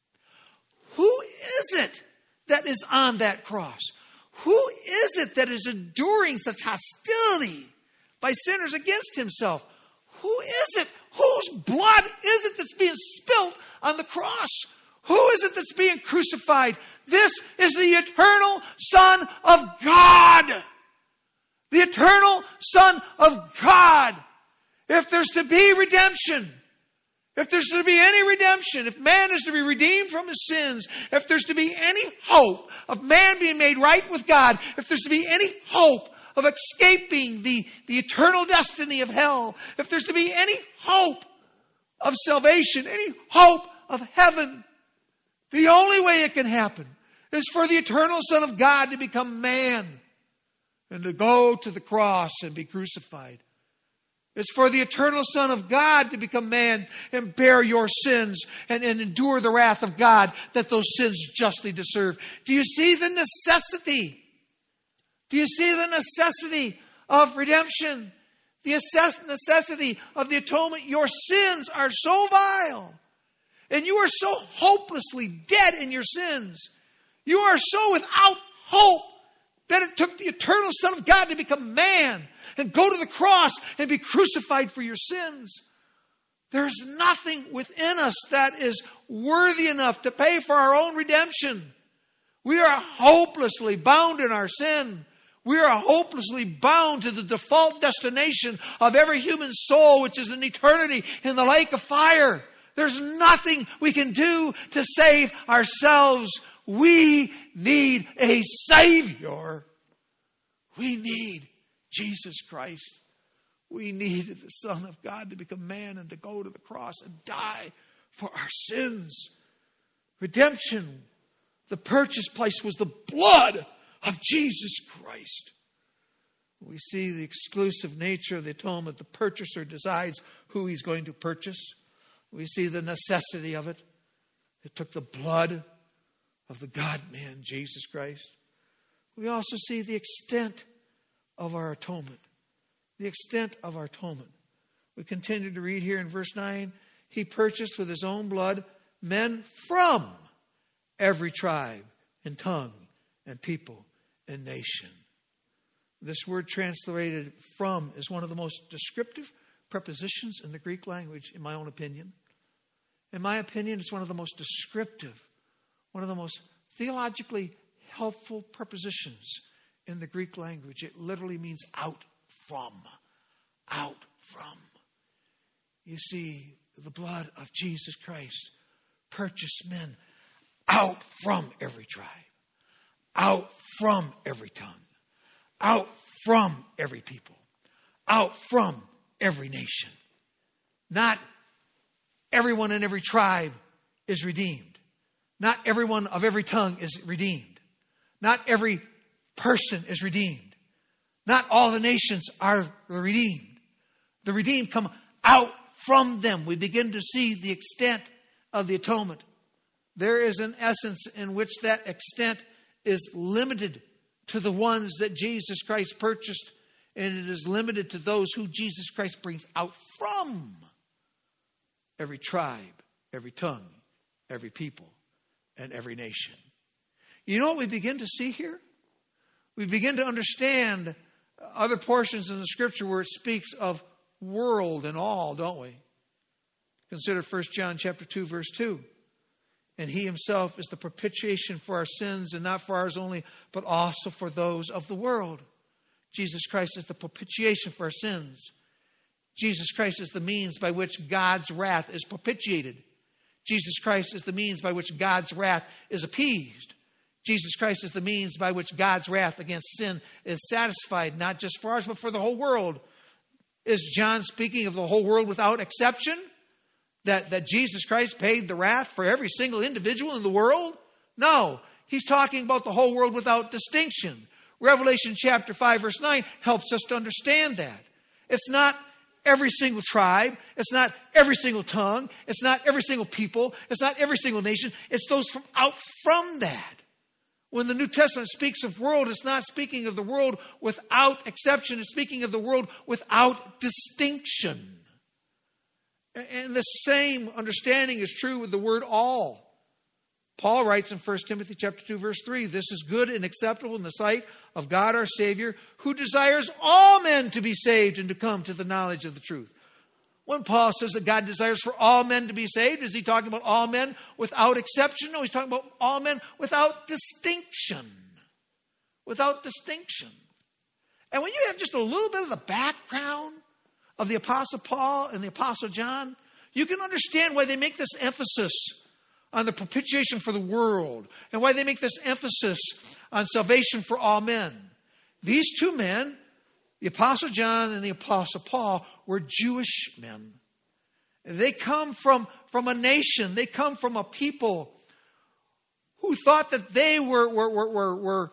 Who is it that is on that cross? Who is it that is enduring such hostility by sinners against Himself? Who is it? Whose blood is it that's being spilt on the cross? Who is it that's being crucified? This is the eternal Son of God. The eternal Son of God. If there's to be redemption, if there's to be any redemption, if man is to be redeemed from his sins, if there's to be any hope of man being made right with God, if there's to be any hope of escaping the eternal destiny of hell, if there's to be any hope of salvation, any hope of heaven, the only way it can happen is for the eternal Son of God to become man and to go to the cross and be crucified. It's for the eternal Son of God to become man and bear your sins and endure the wrath of God that those sins justly deserve. Do you see the necessity? Do you see the necessity of redemption? The necessity of the atonement? Your sins are so vile. And you are so hopelessly dead in your sins. You are so without hope that it took the eternal Son of God to become man and go to the cross and be crucified for your sins. There's nothing within us that is worthy enough to pay for our own redemption. We are hopelessly bound in our sin. We are hopelessly bound to the default destination of every human soul, which is an eternity in the lake of fire. There's nothing we can do to save ourselves. We need a Savior. We need Jesus Christ. We need the Son of God to become man and to go to the cross and die for our sins. Redemption, the purchase price was the blood of Jesus Christ. We see the exclusive nature of the atonement. The purchaser decides who he's going to purchase. We see the necessity of it. It took the blood of the God-man, Jesus Christ. We also see the extent of our atonement. The extent of our atonement. We continue to read here in verse 9. He purchased with His own blood men from every tribe and tongue and people and nation. This word translated from is one of the most descriptive prepositions in the Greek language, in my own opinion. In my opinion, it's one of the most descriptive, one of the most theologically helpful prepositions in the Greek language. It literally means out from. Out from. You see, the blood of Jesus Christ purchased men out from every tribe, out from every tongue, out from every people, out from every nation. Not everyone in every tribe is redeemed. Not everyone of every tongue is redeemed. Not every person is redeemed. Not all the nations are redeemed. The redeemed come out from them. We begin to see the extent of the atonement. There is an essence in which that extent is limited to the ones that Jesus Christ purchased, and it is limited to those who Jesus Christ brings out from every tribe, every tongue, every people, and every nation. You know what we begin to see here? We begin to understand other portions in the Scripture where it speaks of world and all, don't we? Consider 1 John chapter 2, verse 2. And He Himself is the propitiation for our sins, and not for ours only, but also for those of the world. Jesus Christ is the propitiation for our sins. Jesus Christ is the means by which God's wrath is propitiated. Jesus Christ is the means by which God's wrath is appeased. Jesus Christ is the means by which God's wrath against sin is satisfied, not just for us, but for the whole world. Is John speaking of the whole world without exception? That Jesus Christ paid the wrath for every single individual in the world? No. He's talking about the whole world without distinction. Revelation chapter 5 verse 9 helps us to understand that. It's not every single tribe. It's not every single tongue. It's not every single people. It's not every single nation. It's those from out from that. When the New Testament speaks of world, it's not speaking of the world without exception. It's speaking of the world without distinction. And the same understanding is true with the word all. Paul writes in 1 Timothy chapter 2, verse 3, this is good and acceptable in the sight of God our Savior, who desires all men to be saved and to come to the knowledge of the truth. When Paul says that God desires for all men to be saved, is he talking about all men without exception? No, he's talking about all men without distinction. Without distinction. And when you have just a little bit of the background of the Apostle Paul and the Apostle John, you can understand why they make this emphasis on the propitiation for the world, and why they make this emphasis on salvation for all men. These two men, the Apostle John and the Apostle Paul, were Jewish men. They come from a nation. They come from a people who thought that they were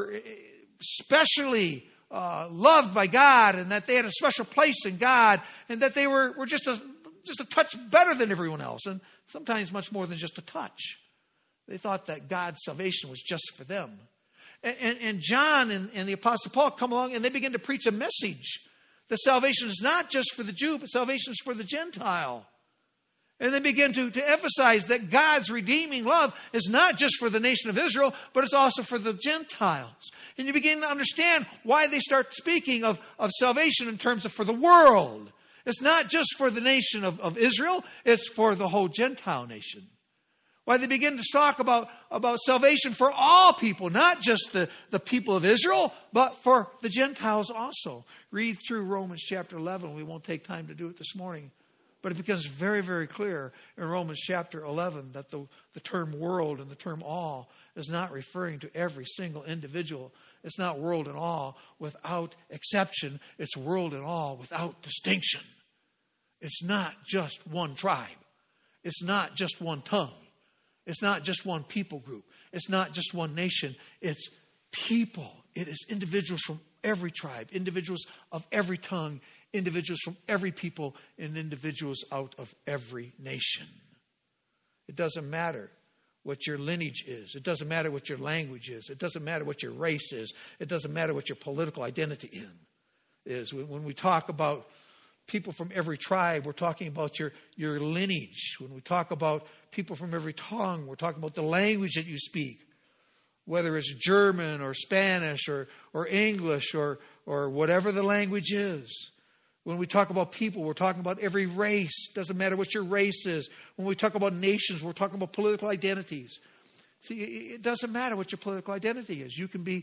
specially loved by God, and that they had a special place in God, and that they were just a touch better than everyone else, and sometimes much more than just a touch. They thought that God's salvation was just for them. And John and the Apostle Paul come along and they begin to preach a message that salvation is not just for the Jew, but salvation is for the Gentile. And they begin to emphasize that God's redeeming love is not just for the nation of Israel, but it's also for the Gentiles. And you begin to understand why they start speaking of salvation in terms of for the world. It's not just for the nation of Israel, it's for the whole Gentile nation. Why they begin to talk about salvation for all people, not just the people of Israel, but for the Gentiles also. Read through Romans chapter 11. We won't take time to do it this morning. But it becomes very, very clear in Romans chapter 11 that the term world and the term all is not referring to every single individual. It's not world and all without exception. It's world and all without distinction. It's not just one tribe. It's not just one tongue. It's not just one people group. It's not just one nation. It's people. It is individuals from every tribe, individuals of every tongue, individuals from every people, and individuals out of every nation. It doesn't matter what your lineage is. It doesn't matter what your language is. It doesn't matter what your race is. It doesn't matter what your political identity is. When we talk about people from every tribe, we're talking about your lineage. When we talk about people from every tongue, we're talking about the language that you speak. Whether it's German or Spanish or English or whatever the language is. When we talk about people, we're talking about every race. Doesn't matter what your race is. When we talk about nations, we're talking about political identities. See, it doesn't matter what your political identity is. You can be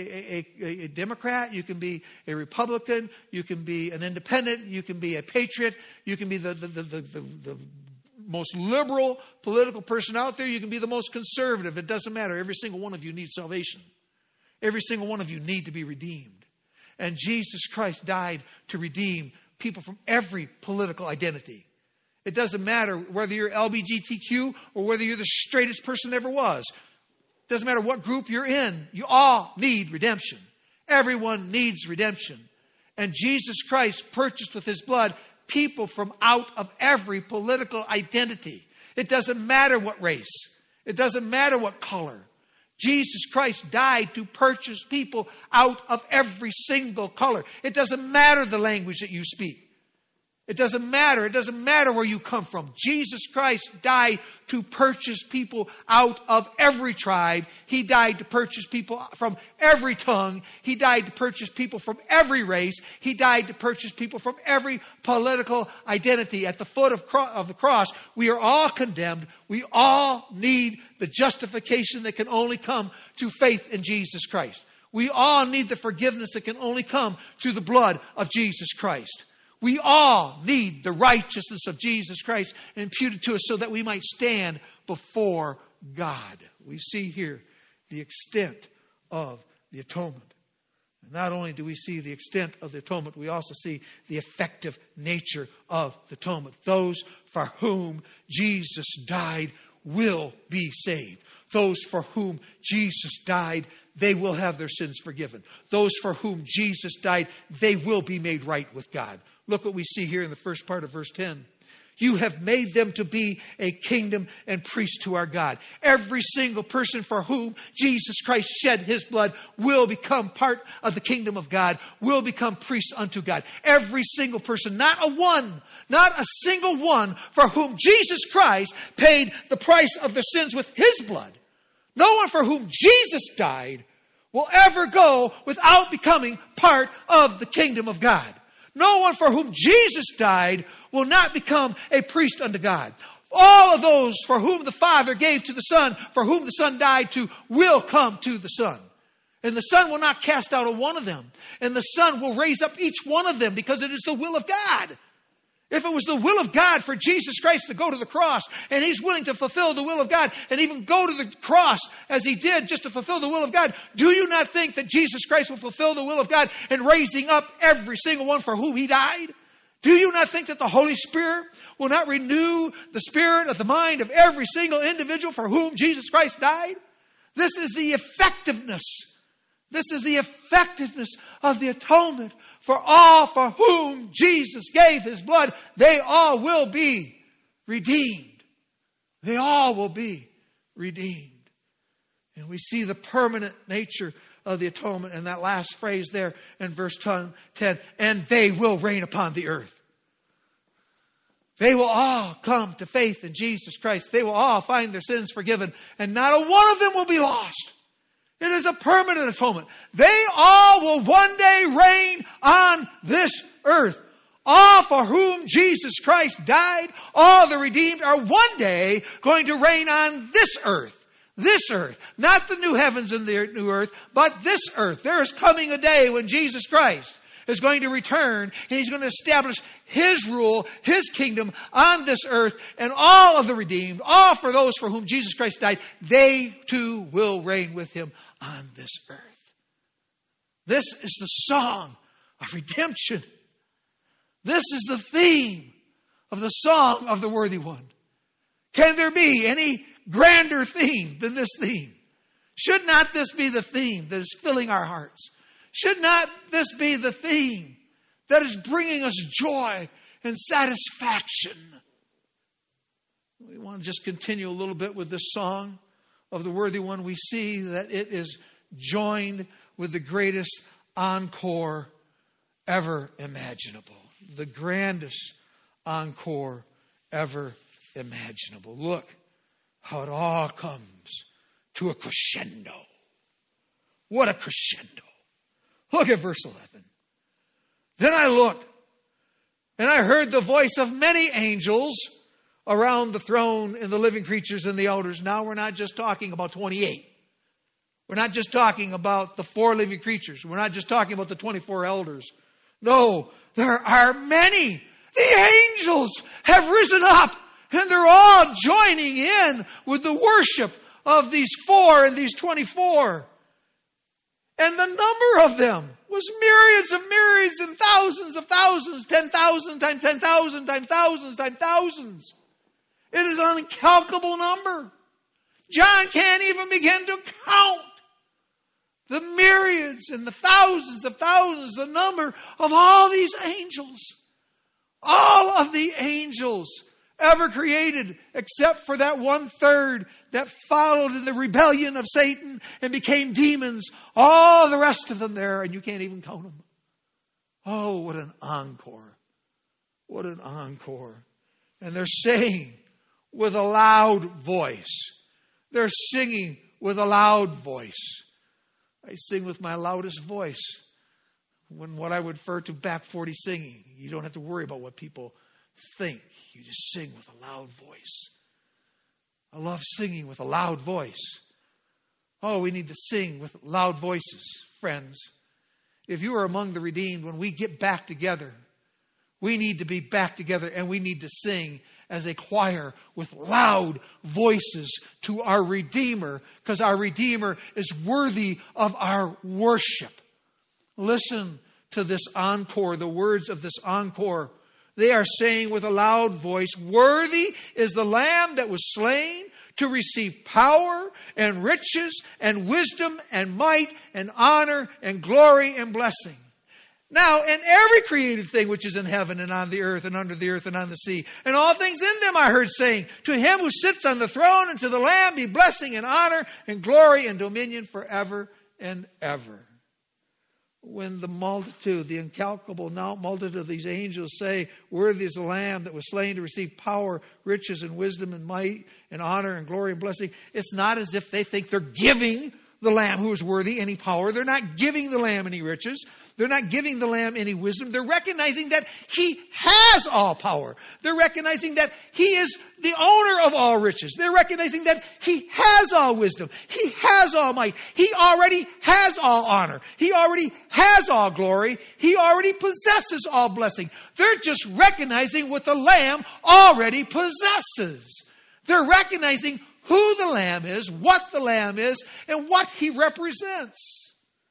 a Democrat. You can be a Republican. You can be an independent. You can be a patriot. You can be the most liberal political person out there. You can be the most conservative. It doesn't matter. Every single one of you needs salvation. Every single one of you need to be redeemed. And Jesus Christ died to redeem people from every political identity. It doesn't matter whether you're LGBTQ or whether you're the straightest person there ever was. It doesn't matter what group you're in. You all need redemption. Everyone needs redemption. And Jesus Christ purchased with his blood people from out of every political identity. It doesn't matter what race. It doesn't matter what color. Jesus Christ died to purchase people out of every single color. It doesn't matter the language that you speak. It doesn't matter. It doesn't matter where you come from. Jesus Christ died to purchase people out of every tribe. He died to purchase people from every tongue. He died to purchase people from every race. He died to purchase people from every political identity. At the foot of the cross, we are all condemned. We all need the justification that can only come through faith in Jesus Christ. We all need the forgiveness that can only come through the blood of Jesus Christ. We all need the righteousness of Jesus Christ imputed to us so that we might stand before God. We see here the extent of the atonement. And not only do we see the extent of the atonement, we also see the effective nature of the atonement. Those for whom Jesus died will be saved. Those for whom Jesus died, they will have their sins forgiven. Those for whom Jesus died, they will be made right with God. Look what we see here in the first part of verse 10. You have made them to be a kingdom and priests to our God. Every single person for whom Jesus Christ shed his blood will become part of the kingdom of God, will become priests unto God. Every single person, not a single one for whom Jesus Christ paid the price of their sins with his blood. No one for whom Jesus died will ever go without becoming part of the kingdom of God. No one for whom Jesus died will not become a priest unto God. All of those for whom the Father gave to the Son, for whom the Son died to, will come to the Son. And the Son will not cast out a one of them. And the Son will raise up each one of them because it is the will of God. If it was the will of God for Jesus Christ to go to the cross, and he's willing to fulfill the will of God, and even go to the cross as he did just to fulfill the will of God, do you not think that Jesus Christ will fulfill the will of God in raising up every single one for whom he died? Do you not think that the Holy Spirit will not renew the spirit of the mind of every single individual for whom Jesus Christ died? This is the effectiveness. This is the effectiveness of the atonement. For all for whom Jesus gave his blood, they all will be redeemed. They all will be redeemed. And we see the permanent nature of the atonement in that last phrase there in verse 10. And they will reign upon the earth. They will all come to faith in Jesus Christ. They will all find their sins forgiven. And not a one of them will be lost. It is a permanent atonement. They all will one day reign on this earth. All for whom Jesus Christ died, all the redeemed are one day going to reign on this earth. This earth. Not the new heavens and the new earth, but this earth. There is coming a day when Jesus Christ is going to return and he's going to establish his rule, his kingdom on this earth, and all of the redeemed, all for those for whom Jesus Christ died, they too will reign with him on this earth. This is the song of redemption. This is the theme of the song of the worthy one. Can there be any grander theme than this theme? Should not this be the theme that is filling our hearts? Should not this be the theme that is bringing us joy and satisfaction? We want to just continue a little bit with this song of the worthy one. We see that it is joined with the greatest encore ever imaginable. The grandest encore ever imaginable. Look how it all comes to a crescendo. What a crescendo. Look at verse 11. Then I looked, and I heard the voice of many angels around the throne and the living creatures and the elders. Now we're not just talking about 28. We're not just talking about the 4 living creatures. We're not just talking about the 24 elders. No, there are many. The angels have risen up, and they're all joining in with the worship of these 4 and these 24. And the number of them was myriads of myriads and thousands of thousands, 10,000 times 10,000 times thousands times thousands. It is an incalculable number. John can't even begin to count the myriads and the thousands of thousands, the number of all these angels. All of the angels ever created, except for that 1/3 that followed in the rebellion of Satan and became demons. All the rest of them there, and you can't even count them. Oh, what an encore. What an encore. And they're saying with a loud voice. They're singing with a loud voice. I sing with my loudest voice when what I would refer to back 40 singing. You don't have to worry about what people think. You just sing with a loud voice. I love singing with a loud voice. Oh, we need to sing with loud voices, friends. If you are among the redeemed, when we get back together, we need to be back together and we need to sing as a choir with loud voices to our Redeemer, because our Redeemer is worthy of our worship. Listen to this encore, the words of this encore. They are saying with a loud voice, "Worthy is the Lamb that was slain to receive power and riches and wisdom and might and honor and glory and blessing." Now, and every created thing which is in heaven and on the earth and under the earth and on the sea, and all things in them, I heard saying, "To him who sits on the throne and to the Lamb be blessing and honor and glory and dominion forever and ever." When the multitude, the incalculable multitude of these angels say, "Worthy is the Lamb that was slain to receive power, riches, and wisdom, and might, and honor, and glory, and blessing," it's not as if they think they're giving the Lamb who is worthy any power. They're not giving the Lamb any riches. They're not giving the Lamb any wisdom. They're recognizing that He has all power. They're recognizing that He is the owner of all riches. They're recognizing that He has all wisdom. He has all might. He already has all honor. He already has all glory. He already possesses all blessing. They're just recognizing what the Lamb already possesses. They're recognizing who the Lamb is, what the Lamb is, and what He represents.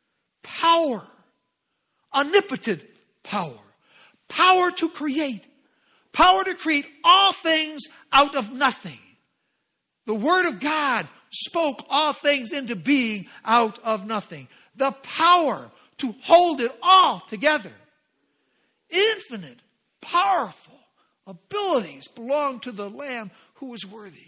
Power. Omnipotent power. Power to create. Power to create all things out of nothing. The Word of God spoke all things into being out of nothing. The power to hold it all together. Infinite, powerful abilities belong to the Lamb who is worthy.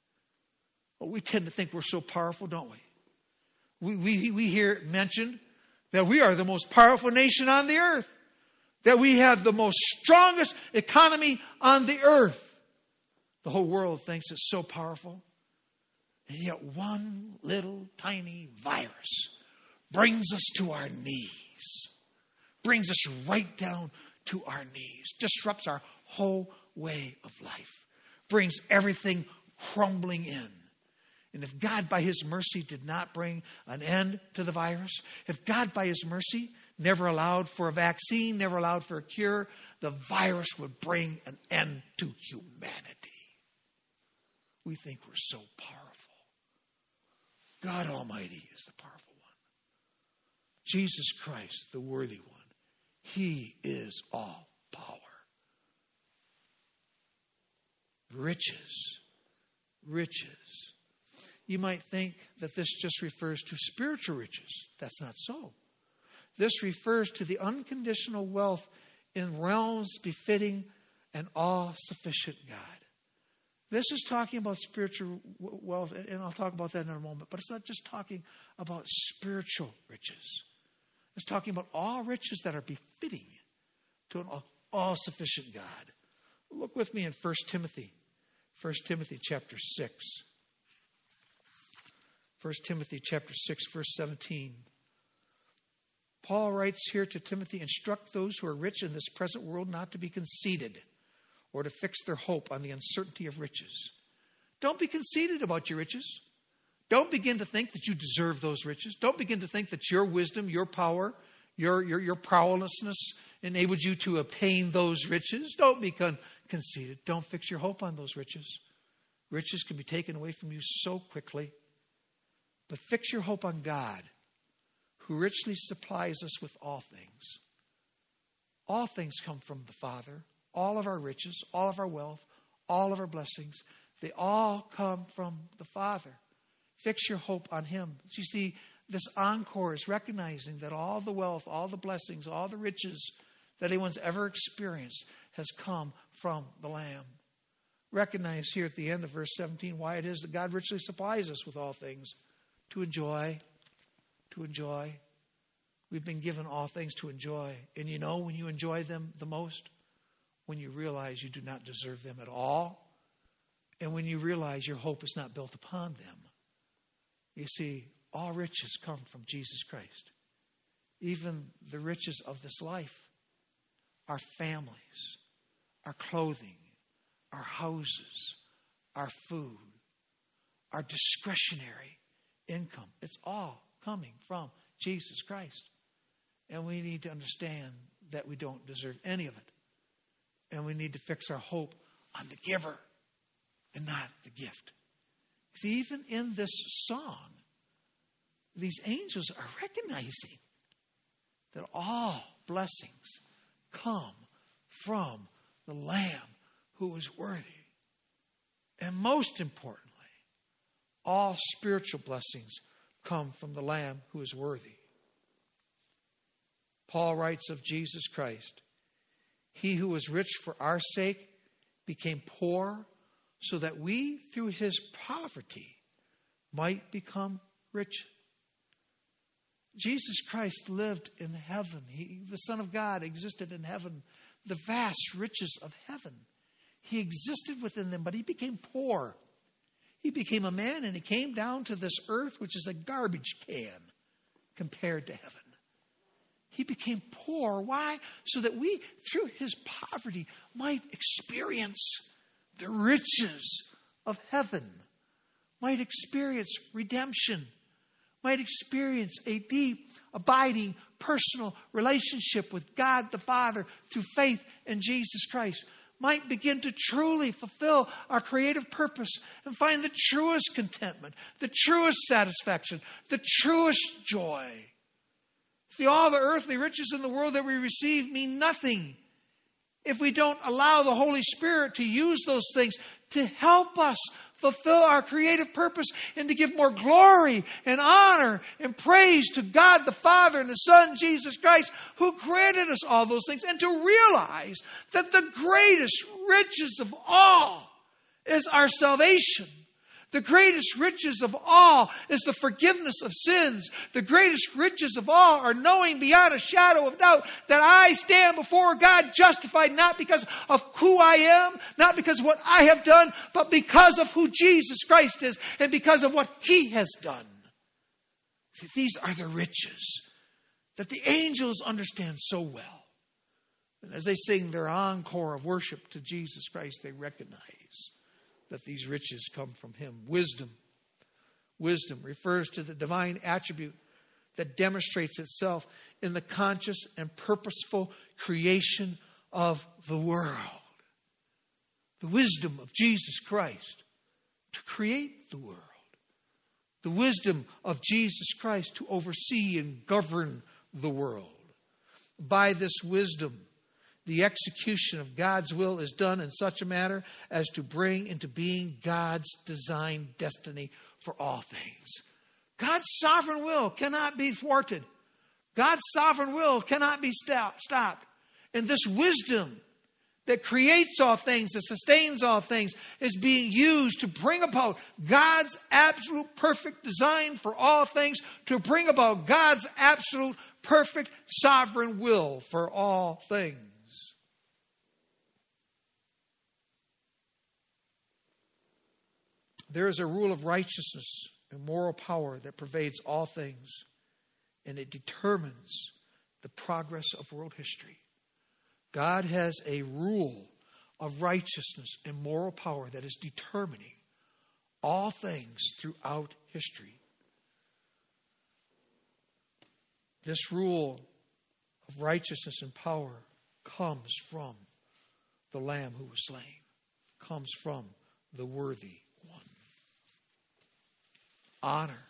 Well, we tend to think we're so powerful, don't we? We hear it mentioned that we are the most powerful nation on the earth. That we have the most strongest economy on the earth. The whole world thinks it's so powerful. And yet one little tiny virus brings us to our knees. Brings us right down to our knees. Disrupts our whole way of life. Brings everything crumbling in. And if God, by His mercy, did not bring an end to the virus, if God, by His mercy, never allowed for a vaccine, never allowed for a cure, the virus would bring an end to humanity. We think we're so powerful. God Almighty is the powerful one. Jesus Christ, the worthy one. He is all power. Riches. You might think that this just refers to spiritual riches. That's not so. This refers to the unconditional wealth in realms befitting an all-sufficient God. This is talking about spiritual wealth, and I'll talk about that in a moment. But it's not just talking about spiritual riches. It's talking about all riches that are befitting to an all-sufficient God. Look with me in 1 Timothy. 1 Timothy chapter 6. 1 Timothy chapter 6, verse 17. Paul writes here to Timothy, "Instruct those who are rich in this present world not to be conceited or to fix their hope on the uncertainty of riches." Don't be conceited about your riches. Don't begin to think that you deserve those riches. Don't begin to think that your wisdom, your power, your powerlessness enabled you to obtain those riches. Don't become conceited. Don't fix your hope on those riches. Riches can be taken away from you so quickly. But fix your hope on God, who richly supplies us with all things. All things come from the Father. All of our riches, all of our wealth, all of our blessings, they all come from the Father. Fix your hope on Him. You see, this encore is recognizing that all the wealth, all the blessings, all the riches that anyone's ever experienced has come from the Lamb. Recognize here at the end of verse 17 why it is that God richly supplies us with all things. To enjoy. We've been given all things to enjoy. And you know when you enjoy them the most? When you realize you do not deserve them at all. And when you realize your hope is not built upon them. You see, all riches come from Jesus Christ. Even the riches of this life. Our families, our clothing, our houses, our food, our discretionary income. It's all coming from Jesus Christ. And we need to understand that we don't deserve any of it. And we need to fix our hope on the giver and not the gift. See, even in this song, these angels are recognizing that all blessings come from the Lamb who is worthy. And most importantly, all spiritual blessings come from the Lamb who is worthy. Paul writes of Jesus Christ, he who was rich for our sake became poor so that we through his poverty might become rich. Jesus Christ lived in heaven. The Son of God existed in heaven, the vast riches of heaven. He existed within them, but he became poor. He became a man and he came down to this earth, which is a garbage can compared to heaven. He became poor. Why? So that we, through his poverty, might experience the riches of heaven, might experience redemption, might experience a deep, abiding, personal relationship with God the Father through faith in Jesus Christ, might begin to truly fulfill our creative purpose and find the truest contentment, the truest satisfaction, the truest joy. See, all the earthly riches in the world that we receive mean nothing if we don't allow the Holy Spirit to use those things to help us fulfill our creative purpose and to give more glory and honor and praise to God the Father and the Son, Jesus Christ, who granted us all those things, and to realize that the greatest riches of all is our salvation. The greatest riches of all is the forgiveness of sins. The greatest riches of all are knowing beyond a shadow of doubt that I stand before God justified not because of who I am, not because of what I have done, but because of who Jesus Christ is and because of what he has done. See, these are the riches that the angels understand so well. And as they sing their encore of worship to Jesus Christ, they recognize that these riches come from him. Wisdom. Wisdom refers to the divine attribute that demonstrates itself in the conscious and purposeful creation of the world. The wisdom of Jesus Christ to create the world. The wisdom of Jesus Christ to oversee and govern the world. By this wisdom, the execution of God's will is done in such a manner as to bring into being God's designed destiny for all things. God's sovereign will cannot be thwarted. God's sovereign will cannot be stopped. And this wisdom that creates all things, that sustains all things, is being used to bring about God's absolute perfect design for all things, to bring about God's absolute perfect sovereign will for all things. There is a rule of righteousness and moral power that pervades all things, and it determines the progress of world history. God has a rule of righteousness and moral power that is determining all things throughout history. This rule of righteousness and power comes from the Lamb who was slain, comes from the worthy one. Honor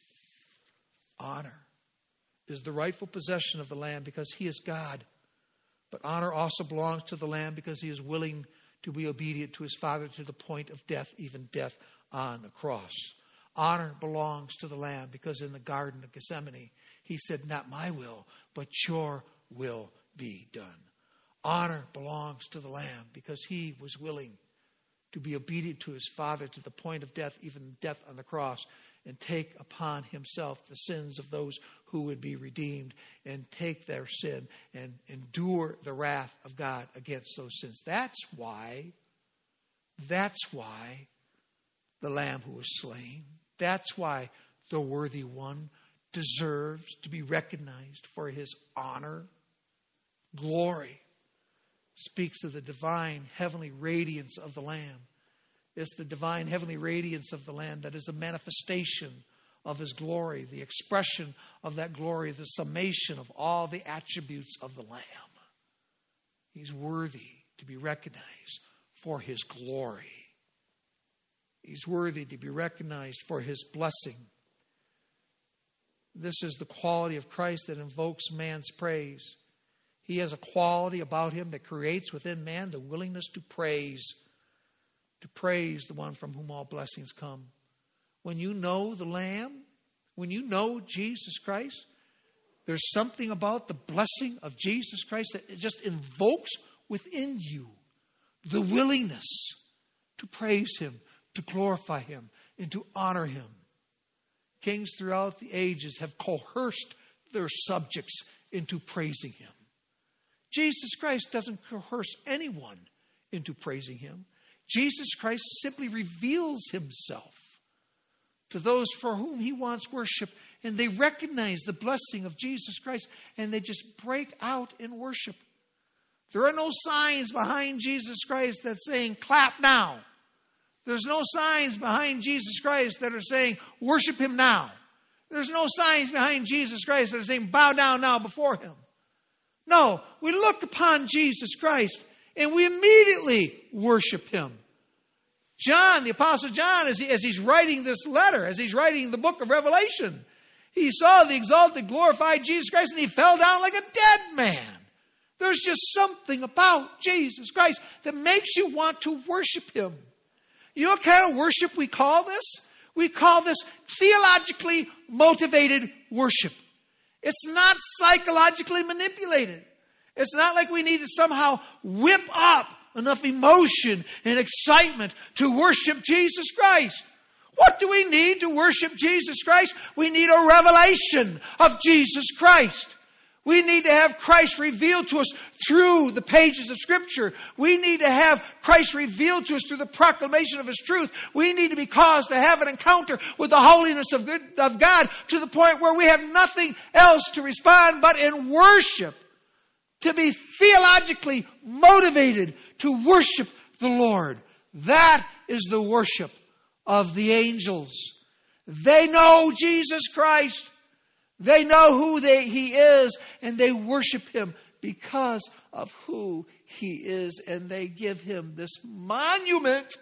is the rightful possession of the Lamb because he is God. But honor also belongs to the Lamb because he is willing to be obedient to his Father to the point of death, even death on a cross. Honor belongs to the Lamb because in the Garden of Gethsemane, he said, "Not my will, but your will be done." Honor belongs to the Lamb because he was willing to be obedient to his Father to the point of death, even death on the cross, and take upon himself the sins of those who would be redeemed and take their sin and endure the wrath of God against those sins. That's why the Lamb who was slain, that's why the worthy one deserves to be recognized for his honor. Glory speaks of the divine heavenly radiance of the Lamb. It's the divine heavenly radiance of the Lamb that is a manifestation of His glory, the expression of that glory, the summation of all the attributes of the Lamb. He's worthy to be recognized for His glory. He's worthy to be recognized for His blessing. This is the quality of Christ that invokes man's praise. He has a quality about Him that creates within man the willingness to praise the one from whom all blessings come. When you know the Lamb, when you know Jesus Christ, there's something about the blessing of Jesus Christ that it just invokes within you the willingness to praise Him, to glorify Him, and to honor Him. Kings throughout the ages have coerced their subjects into praising Him. Jesus Christ doesn't coerce anyone into praising Him. Jesus Christ simply reveals Himself to those for whom He wants worship, and they recognize the blessing of Jesus Christ, and they just break out in worship. There are no signs behind Jesus Christ that's saying, clap now. There's no signs behind Jesus Christ that are saying, worship Him now. There's no signs behind Jesus Christ that are saying, bow down now before Him. No, we look upon Jesus Christ and we immediately worship Him. John, the Apostle John, as he's writing this letter, as he's writing the book of Revelation, he saw the exalted, glorified Jesus Christ and he fell down like a dead man. There's just something about Jesus Christ that makes you want to worship Him. You know what kind of worship we call this? We call this theologically motivated worship. It's not psychologically manipulated. It's not like we need to somehow whip up enough emotion and excitement to worship Jesus Christ. What do we need to worship Jesus Christ? We need a revelation of Jesus Christ. We need to have Christ revealed to us through the pages of Scripture. We need to have Christ revealed to us through the proclamation of His truth. We need to be caused to have an encounter with the holiness of God to the point where we have nothing else to respond but in worship. To be theologically motivated to worship the Lord. That is the worship of the angels. They know Jesus Christ. They know who He is, and they worship Him because of who He is, and they give Him this monument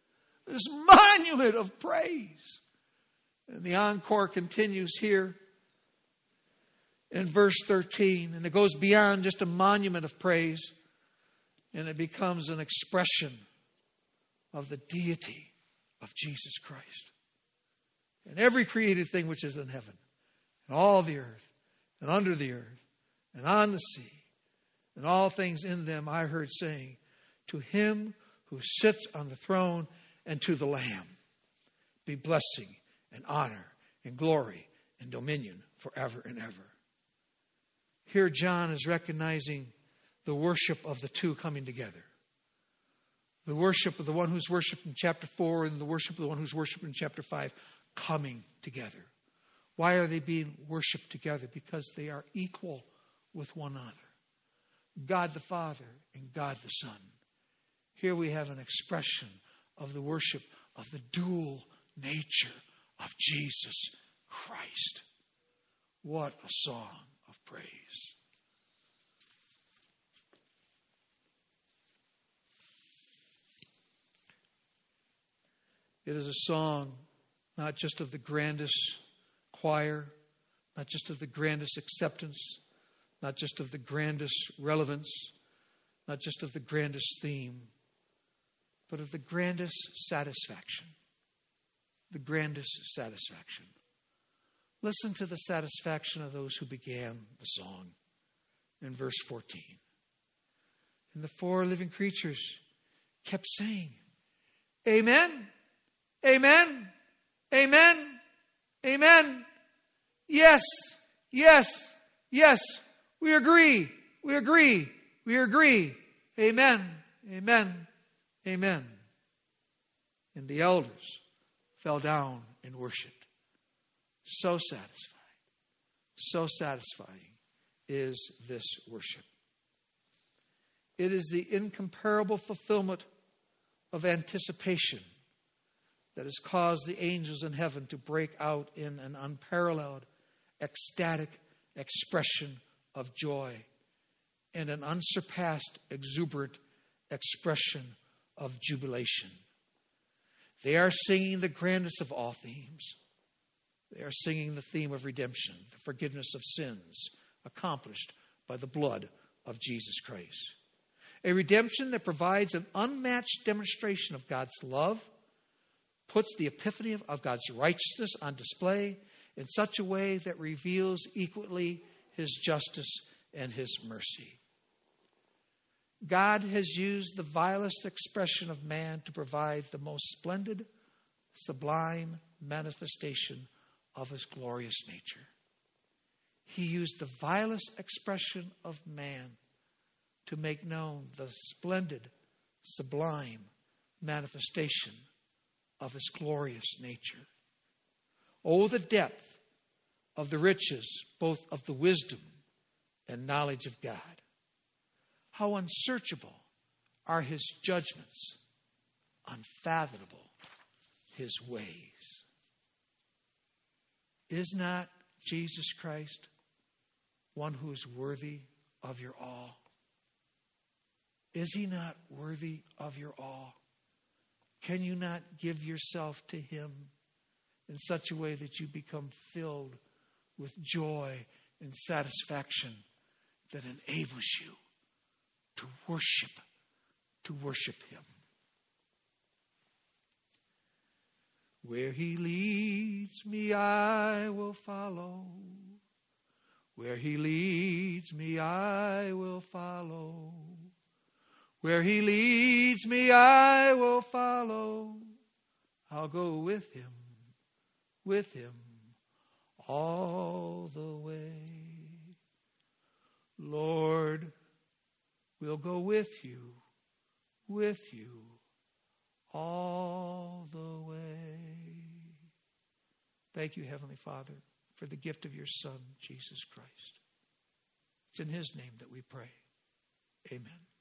of praise. And the encore continues here in verse 13, and it goes beyond just a monument of praise, and it becomes an expression of the deity of Jesus Christ. And every created thing which is in heaven, and all the earth, and under the earth, and on the sea, and all things in them, I heard saying, to Him who sits on the throne and to the Lamb be blessing and honor and glory and dominion forever and ever. Here John is recognizing the worship of the two coming together. The worship of the one who's worshipped in chapter 4 and the worship of the one who's worshipped in chapter 5 coming together. Why are they being worshipped together? Because they are equal with one another. God the Father and God the Son. Here we have an expression of the worship of the dual nature of Jesus Christ. What a song of praise. It is a song not just of the grandest choir, not just of the grandest acceptance, not just of the grandest relevance, not just of the grandest theme, but of the grandest satisfaction. The grandest satisfaction. Listen to the satisfaction of those who began the song in verse 14. And the four living creatures kept saying, Amen, Amen, Amen, Amen. Yes, yes, yes. We agree, we agree, we agree. Amen, amen, amen. And the elders fell down and worshiped. So satisfying is this worship. It is the incomparable fulfillment of anticipation that has caused the angels in heaven to break out in an unparalleled, ecstatic expression of joy and an unsurpassed, exuberant expression of jubilation. They are singing the grandest of all themes. They are singing the theme of redemption, the forgiveness of sins accomplished by the blood of Jesus Christ. A redemption that provides an unmatched demonstration of God's love, puts the epiphany of God's righteousness on display in such a way that reveals equally His justice and His mercy. God has used the vilest expression of man to provide the most splendid, sublime manifestation of His glorious nature. He used the vilest expression of man to make known the splendid, sublime manifestation of His glorious nature. Oh, the depth of the riches, both of the wisdom and knowledge of God. How unsearchable are His judgments, unfathomable His ways. Is not Jesus Christ one who is worthy of your awe? Is He not worthy of your awe? Can you not give yourself to Him in such a way that you become filled with joy and satisfaction that enables you to worship Him? Where He leads me, I will follow. Where He leads me, I will follow. Where He leads me, I will follow. I'll go with Him all the way. Lord, we'll go with you all the way. Thank you, Heavenly Father, for the gift of your Son, Jesus Christ. It's in His name that we pray. Amen.